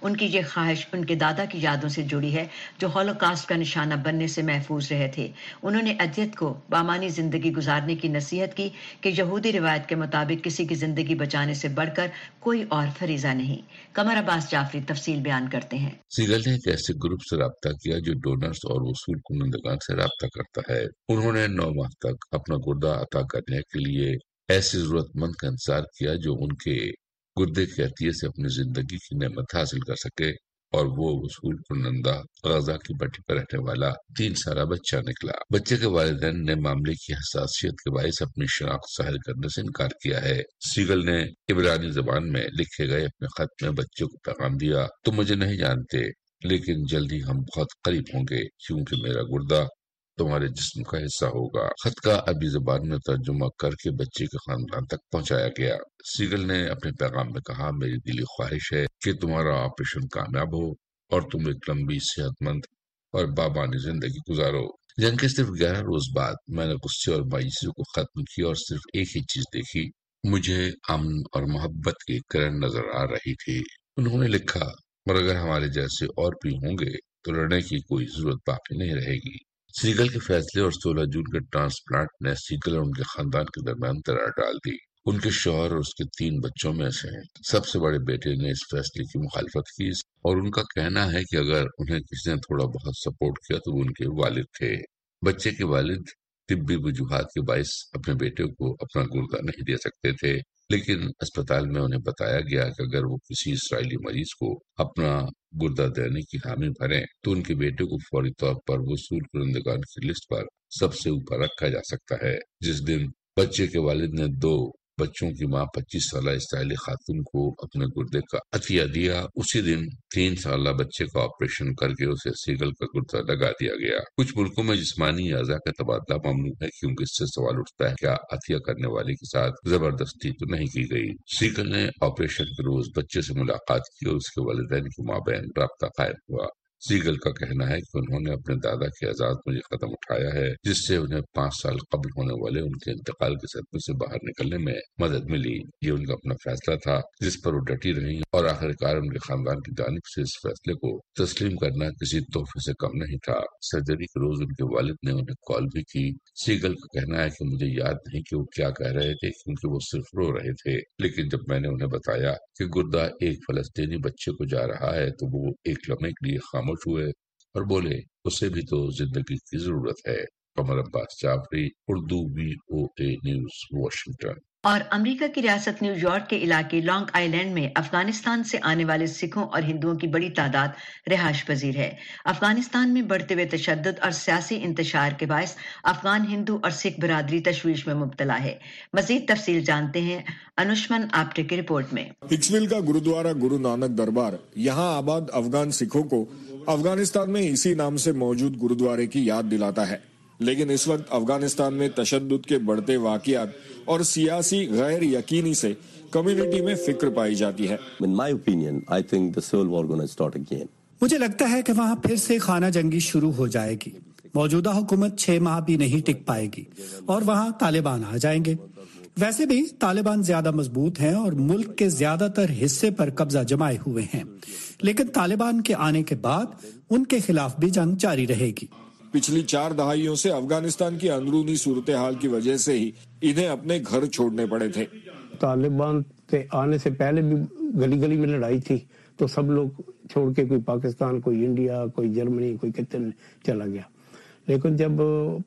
ان کی یہ خواہش ان کے دادا کی یادوں سے جڑی ہے جو ہولوکاسٹ کا نشانہ بننے سے محفوظ رہے تھے. انہوں نے اذیت کو بامانی زندگی گزارنے کی نصیحت کی کہ یہودی روایت کے مطابق کسی کی زندگی بچانے سے بڑھ کر کوئی اور فریضہ نہیں. قمر عباس جعفری تفصیل بیان کرتے ہیں. سیگل نے ایک ایسے گروپ سے رابطہ کیا جو ڈونرز اور وصول کنندگان سے رابطہ کرتا ہے. انہوں نے نو ماہ تک اپنا گردہ عطا کرنے کے لیے ایسی ضرورت مند کا انتظار کیا جو ان کے گردے کے عطیے سے اپنی زندگی کی نعمت حاصل کر سکے، اور وہ وصول کنندہ غزہ کی پٹی پر رہنے والا تین سالہ بچہ نکلا. بچے کے والدین نے معاملے کی حساسیت کے باعث اپنی شناخت ظاہر کرنے سے انکار کیا ہے. سیگل نے عبرانی زبان میں لکھے گئے اپنے خط میں بچے کو پیغام دیا: تم مجھے نہیں جانتے، لیکن جلدی ہم بہت قریب ہوں گے کیونکہ میرا گردہ تمہارے جسم کا حصہ ہوگا. خط کا عربی زبان میں ترجمہ کر کے بچے کے خاندان تک پہنچایا گیا. سیگل نے اپنے پیغام میں کہا: میری دلی خواہش ہے کہ تمہارا آپریشن کامیاب ہو اور تم ایک لمبی صحت مند اور بابانی زندگی گزارو. جنگ کے صرف گیارہ روز بعد میں نے غصے اور مایوسی کو ختم کیا اور صرف ایک ہی چیز دیکھی، مجھے امن اور محبت کی کرن نظر آ رہی تھی. انہوں نے لکھا: اور اگر ہمارے جیسے اور بھی ہوں گے تو لڑنے کی کوئی ضرورت باقی نہیں رہے گی. سیگل کے فیصلے اور سولہ جون کے ٹرانسپلانٹ نے سیگل اور ان کے خاندان کے درمیان درار ڈال دی. ان کے شوہر اور اس کے تین بچوں میں سے سب سے بڑے بیٹے نے اس فیصلے کی مخالفت کی اور ان کا کہنا ہے کہ اگر انہیں کسی نے تھوڑا بہت سپورٹ کیا تو وہ ان کے والد تھے. بچے کے والد طبی وجوہات کے باعث اپنے بیٹے کو اپنا گردہ نہیں دے سکتے تھے، لیکن اسپتال میں انہیں بتایا گیا کہ اگر وہ کسی اسرائیلی مریض کو اپنا گردہ دینے کی حامی بھریں تو ان کے بیٹے کو فوری طور پر وصول کنندگان کی لسٹ پر سب سے اوپر رکھا جا سکتا ہے. جس دن بچے کے والد نے دو بچوں کی ماں پچیس سالہ اسرائیلی خاتون کو اپنے گردے کا عطیہ دیا، اسی دن تین سالہ بچے کا آپریشن کر کے اسے سیگل کا گردہ لگا دیا گیا. کچھ ملکوں میں جسمانی اعضاء کا تبادلہ ممنوع ہے کیونکہ اس سے سوال اٹھتا ہے کیا عطیہ کرنے والے کے ساتھ زبردستی تو نہیں کی گئی. سیگل نے آپریشن کے روز بچے سے ملاقات کی اور اس کے والدین کے مابین رابطہ قائم ہوا. سیگل کا کہنا ہے کہ انہوں نے اپنے دادا کے اعزاز میں یہ قدم اٹھایا ہے جس سے انہیں پانچ سال قبل ہونے والے ان کے انتقال کے صدمے سے باہر نکلنے میں مدد ملی. یہ ان کا اپنا فیصلہ تھا جس پر وہ ڈٹی رہی اور آخرکار ان کے خاندان کی جانب سے اس فیصلے کو تسلیم کرنا کسی تحفے سے کم نہیں تھا. سرجری کے روز ان کے والد نے انہیں کال بھی کی. سیگل کا کہنا ہے کہ مجھے یاد نہیں کہ وہ کیا کہہ رہے تھے کیونکہ وہ صرف رو رہے تھے، لیکن جب میں نے انہیں بتایا کہ گردہ ایک فلسطینی بچے کو جا رہا ہے تو وہ ایک لمحے کے لیے خاموش ہوئے اور بولے اسے بھی تو زندگی کی ضرورت ہے. Qamar Abbas Jafri, Urdu V O A news, Washington. اور امریکہ کی ریاست نیو یارک کے علاقے لانگ آئی لینڈ میں افغانستان سے آنے والے سکھوں اور ہندوؤں کی بڑی تعداد رہائش پذیر ہے. افغانستان میں بڑھتے ہوئے تشدد اور سیاسی انتشار کے باعث افغان ہندو اور سکھ برادری تشویش میں مبتلا ہے. مزید تفصیل جانتے ہیں انوشمن آپٹے کی رپورٹ میں. ہکسویل کا گرودوارا گرو نانک دربار یہاں آباد افغان سکھوں کو افغانستان میں اسی نام سے موجود گرودوارے کی یاد دلاتا ہے، لیکن اس وقت افغانستان میں تشدد کے بڑھتے واقعات اور سیاسی غیر یقینی سے کمیونٹی میں فکر پائی جاتی ہے. In my opinion, I think the civil war going to start again. مجھے لگتا ہے کہ وہاں پھر سے خانہ جنگی شروع ہو جائے گی. موجودہ حکومت چھ ماہ بھی نہیں ٹک پائے گی اور وہاں طالبان آ جائیں گے. ویسے بھی طالبان زیادہ مضبوط ہیں اور ملک کے زیادہ تر حصے پر قبضہ جمائے ہوئے ہیں، لیکن طالبان کے آنے کے بعد ان کے خلاف بھی جنگ جاری رہے گی. پچھلی چار دہائیوں سے افغانستان کی اندرونی صورتحال کی وجہ سے ہی انہیں اپنے گھر چھوڑنے پڑے تھے. طالبان سے آنے سے پہلے بھی گلی گلی میں لڑائی تھی تو سب لوگ چھوڑ کے کوئی پاکستان، کوئی انڈیا، کوئی جرمنی، کوئی کتنے چلا گیا. لیکن جب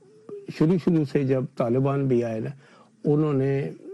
شروع شروع سے جب طالبان بھی آئے نا، انہوں نے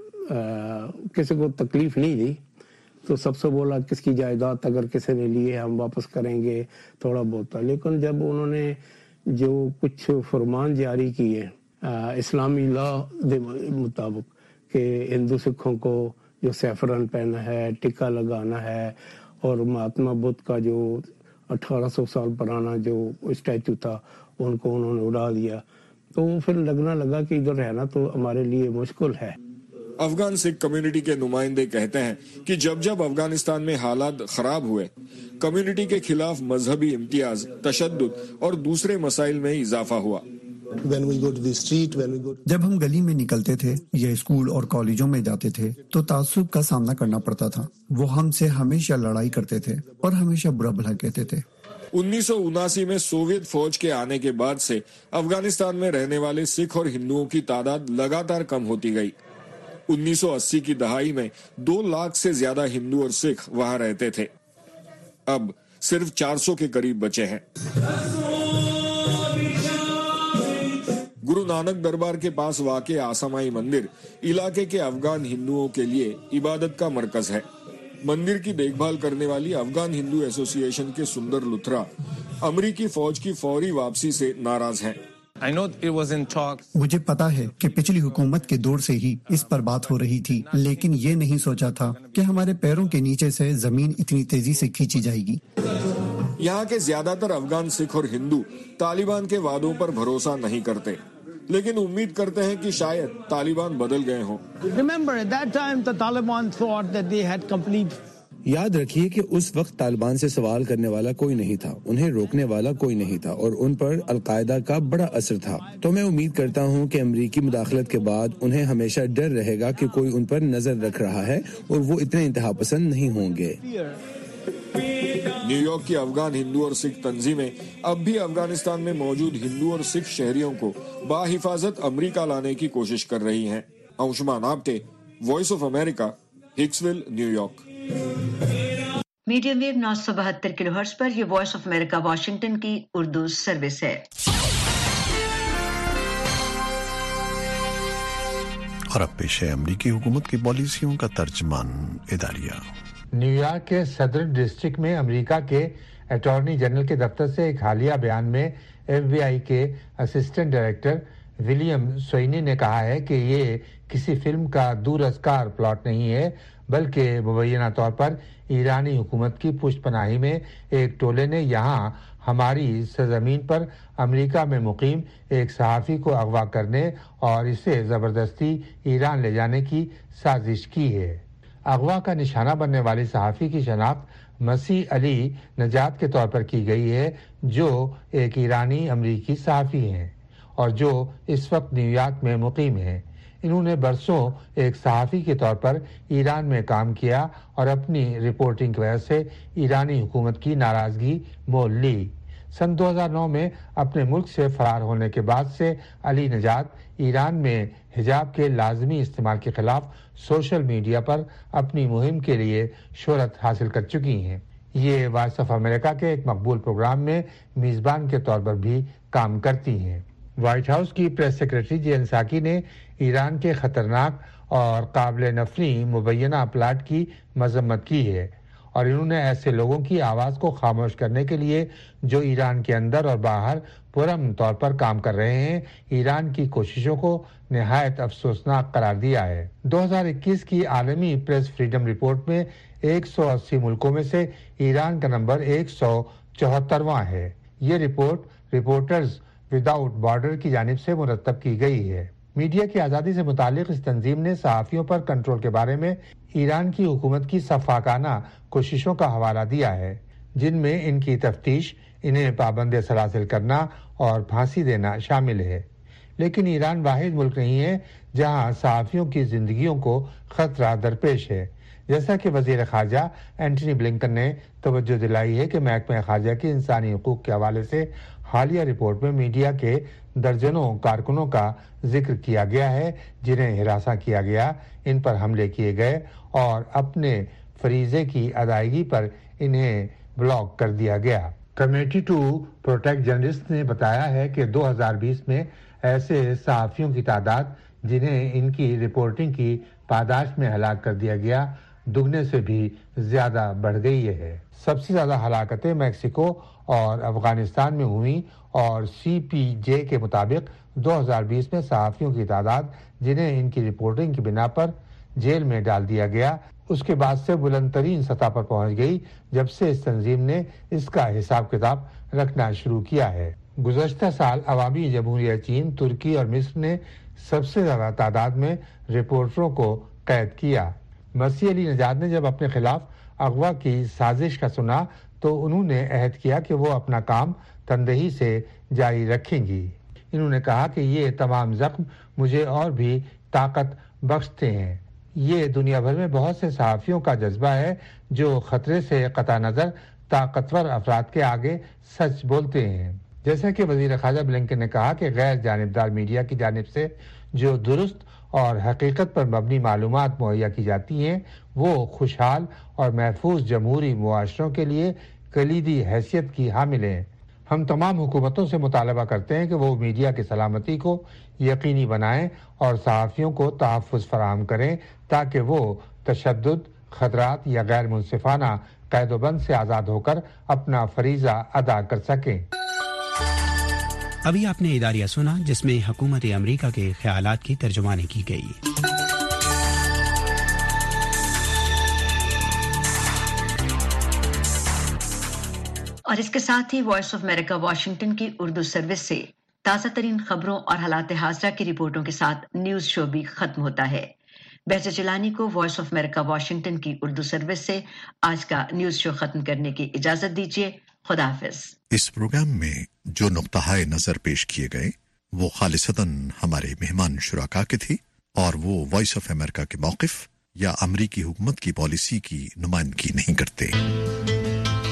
کسی کو تکلیف نہیں دی تو سب سے بولا کس کی جائیداد اگر کسی نے لیے ہم واپس کریں گے تھوڑا بہت. لیکن جب انہوں نے جو کچھ فرمان جاری کیے اسلامی لا دے مطابق کہ ہندو سکھوں کو جو سیفرن پہنا ہے، ٹکا لگانا ہے، اور مہاتما بدھ کا جو اٹھارہ سو سال پرانا جو اسٹیچو تھا ان کو انہوں نے اڑا دیا، تو پھر لگنا لگا کہ ادھر رہنا تو ہمارے لیے مشکل ہے. افغان سکھ کمیونٹی کے نمائندے کہتے ہیں کہ جب جب افغانستان میں حالات خراب ہوئے، کمیونٹی کے خلاف مذہبی امتیاز، تشدد اور دوسرے مسائل میں اضافہ ہوا. جب ہم گلی میں نکلتے تھے یا اسکول اور کالجوں میں جاتے تھے تو تعصب کا سامنا کرنا پڑتا تھا. وہ ہم سے ہمیشہ لڑائی کرتے تھے اور ہمیشہ برا بھلا کہتے تھے. انیس سو اناسی میں سوویت فوج کے آنے کے بعد سے افغانستان میں رہنے والے سکھ اور ہندوؤں کی تعداد لگاتار کم ہوتی گئی. انیس سو اسی کی دہائی میں دو لاکھ سے زیادہ ہندو اور سکھ وہاں رہتے تھے. اب صرف چار سو کے قریب بچے ہیں. گرو نانک دربار کے پاس واقع آسامائی مندر علاقے کے افغان ہندوؤں کے لیے عبادت کا مرکز ہے. مندر کی دیکھ بھال کرنے والی افغان ہندو ایسوسی ایشن کے سندر لتھرا امریکی فوج کی فوری واپسی سے ناراض ہیں. مجھے پتا ہے کہ پچھلی حکومت کے دور سے ہی اس پر بات ہو رہی تھی، لیکن یہ نہیں سوچا تھا کہ ہمارے پیروں کے نیچے سے زمین اتنی تیزی سے کھینچی جائے گی. یہاں کے زیادہ تر افغان سکھ اور ہندو طالبان کے وعدوں پر بھروسہ نہیں کرتے، لیکن امید کرتے ہیں کہ شاید طالبان بدل گئے ہوں. یاد رکھیے کہ اس وقت طالبان سے سوال کرنے والا کوئی نہیں تھا، انہیں روکنے والا کوئی نہیں تھا، اور ان پر القاعدہ کا بڑا اثر تھا. تو میں امید کرتا ہوں کہ امریکی مداخلت کے بعد انہیں ہمیشہ ڈر رہے گا کہ کوئی ان پر نظر رکھ رہا ہے اور وہ اتنے انتہا پسند نہیں ہوں گے. نیو یارک کی افغان ہندو اور سکھ تنظیمیں اب بھی افغانستان میں موجود ہندو اور سکھ شہریوں کو باحفاظت امریکہ لانے کی کوشش کر رہی ہیں. Anshuman Apte, Voice of America, Hicksville, New York. Medium wave نو سو بہتر کلو ہرٹز پر یہ وائس آف امریکہ واشنگٹن کی اردو سروس ہے. اور اب پیش ہے امریکی حکومت کی پالیسیوں کا ترجمان اداریہ. نیو یارک کے صدر ڈسٹرکٹ میں امریکہ کے اٹارنی جنرل کے دفتر سے ایک حالیہ بیان میں ایف بی آئی کے اسسٹنٹ ڈائریکٹر ولیم سوئنی نے کہا ہے کہ یہ کسی فلم کا دور ازکار پلاٹ نہیں ہے، بلکہ مبینہ طور پر ایرانی حکومت کی پشت پناہی میں ایک ٹولے نے یہاں ہماری سرزمین پر امریکہ میں مقیم ایک صحافی کو اغوا کرنے اور اسے زبردستی ایران لے جانے کی سازش کی ہے. اغوا کا نشانہ بننے والی صحافی کی شناخت مسیح علی نجات کے طور پر کی گئی ہے، جو ایک ایرانی امریکی صحافی ہیں اور جو اس وقت نیو یارک میں مقیم ہیں. انہوں نے برسوں ایک صحافی کے طور پر ایران میں کام کیا اور اپنی رپورٹنگ کی وجہ سے ایرانی حکومت کی ناراضگی مول لی. سن دو ہزار نو میں اپنے ملک سے فرار ہونے کے بعد سے علی نجات ایران میں حجاب کے لازمی استعمال کے خلاف سوشل میڈیا پر اپنی مہم کے لیے شہرت حاصل کر چکی ہیں. یہ وائس آف امریکہ کے ایک مقبول پروگرام میں میزبان کے طور پر بھی کام کرتی ہیں. وائٹ ہاؤس کی پریس سیکرٹری جین ساکی نے ایران کے خطرناک اور قابل نفری مبینہ پلاٹ کی مذمت کی ہے اور انہوں نے ایسے لوگوں کی آواز کو خاموش کرنے کے لیے جو ایران کے اندر اور باہر پرامن طور پر کام کر رہے ہیں، ایران کی کوششوں کو نہایت افسوسناک قرار دیا ہے. دو ہزار اکیس کی عالمی پریس فریڈم رپورٹ میں ایک سو اسی ملکوں میں سے ایران کا نمبر ایک سو چوہترواں ہے. یہ رپورٹ رپورٹرز وداؤٹ بارڈر کی جانب سے مرتب کی گئی ہے. میڈیا کی آزادی سے متعلق اس تنظیم نے صحافیوں پر کنٹرول کے بارے میں ایران کی حکومت کی سفاکانہ کوششوں کا حوالہ دیا ہے، جن میں ان کی تفتیش، انہیں پابند سلاسل کرنا اور پھانسی دینا شامل ہے. لیکن ایران واحد ملک نہیں ہے جہاں صحافیوں کی زندگیوں کو خطرہ درپیش ہے. جیسا کہ وزیر خارجہ اینٹنی بلنکن نے توجہ دلائی ہے کہ محکمہ خارجہ کی انسانی حقوق کے حوالے سے حالیہ رپورٹ میں میڈیا کے درجنوں کارکنوں کا ذکر کیا گیا ہے جنہیں ہراساں کیا گیا، ان پر حملے کیے گئے اور اپنے فریضے کی ادائیگی پر انہیں بلاک کر دیا گیا. کمیٹی ٹو پروٹیکٹ جرنلسٹ نے بتایا ہے کہ دو ہزار بیس میں ایسے صحافیوں کی تعداد جنہیں ان کی رپورٹنگ کی پاداش میں ہلاک کر دیا گیا دگنے سے بھی زیادہ بڑھ گئی ہے. سب سے زیادہ ہلاکتیں میکسیکو اور افغانستان میں ہوئیں اور سی پی جے کے مطابق دو ہزار بیس میں صحافیوں کی تعداد جنہیں ان کی رپورٹنگ کی بنا پر جیل میں ڈال دیا گیا اس کے بعد سے بلند ترین سطح پر پہنچ گئی جب سے اس تنظیم نے اس کا حساب کتاب رکھنا شروع کیا ہے. گزشتہ سال عوامی جمہوریہ چین، ترکی اور مصر نے سب سے زیادہ تعداد میں رپورٹروں کو قید کیا. مسیح علی نجات نے جب اپنے خلاف اغوا کی سازش کا سنا تو انہوں نے عہد کیا کہ وہ اپنا کام تندہی سے جاری رکھیں گی. انہوں نے کہا کہ یہ تمام زخم مجھے اور بھی طاقت بخشتے ہیں. یہ دنیا بھر میں بہت سے صحافیوں کا جذبہ ہے جو خطرے سے قطع نظر طاقتور افراد کے آگے سچ بولتے ہیں. جیسا کہ وزیر خارجہ بلنکن نے کہا کہ غیر جانبدار میڈیا کی جانب سے جو درست اور حقیقت پر مبنی معلومات مہیا کی جاتی ہیں وہ خوشحال اور محفوظ جمہوری معاشروں کے لیے کلیدی حیثیت کی حامل ہیں. ہم تمام حکومتوں سے مطالبہ کرتے ہیں کہ وہ میڈیا کی سلامتی کو یقینی بنائیں اور صحافیوں کو تحفظ فراہم کریں تاکہ وہ تشدد، خطرات یا غیر منصفانہ قید و بند سے آزاد ہو کر اپنا فریضہ ادا کر سکیں. ابھی آپ نے اداریہ سنا جس میں حکومت امریکہ کے خیالات کی ترجمانی کی گئی. اور اس کے ساتھ ہی وائس آف امریکہ واشنگٹن کی اردو سروس سے تازہ ترین خبروں اور حالات حاضرہ کی رپورٹوں کے ساتھ نیوز شو بھی ختم ہوتا ہے. بہزت جیلانی کو وائس آف امریکہ واشنگٹن کی اردو سروس سے آج کا نیوز شو ختم کرنے کی اجازت دیجیے. خدا حافظ. اس پروگرام میں جو نقطہ نظر پیش کیے گئے وہ خالصتاً ہمارے مہمان شرکا کے تھی اور وہ وائس آف امریکہ کے موقف یا امریکی حکومت کی پالیسی کی نمائندگی نہیں کرتے.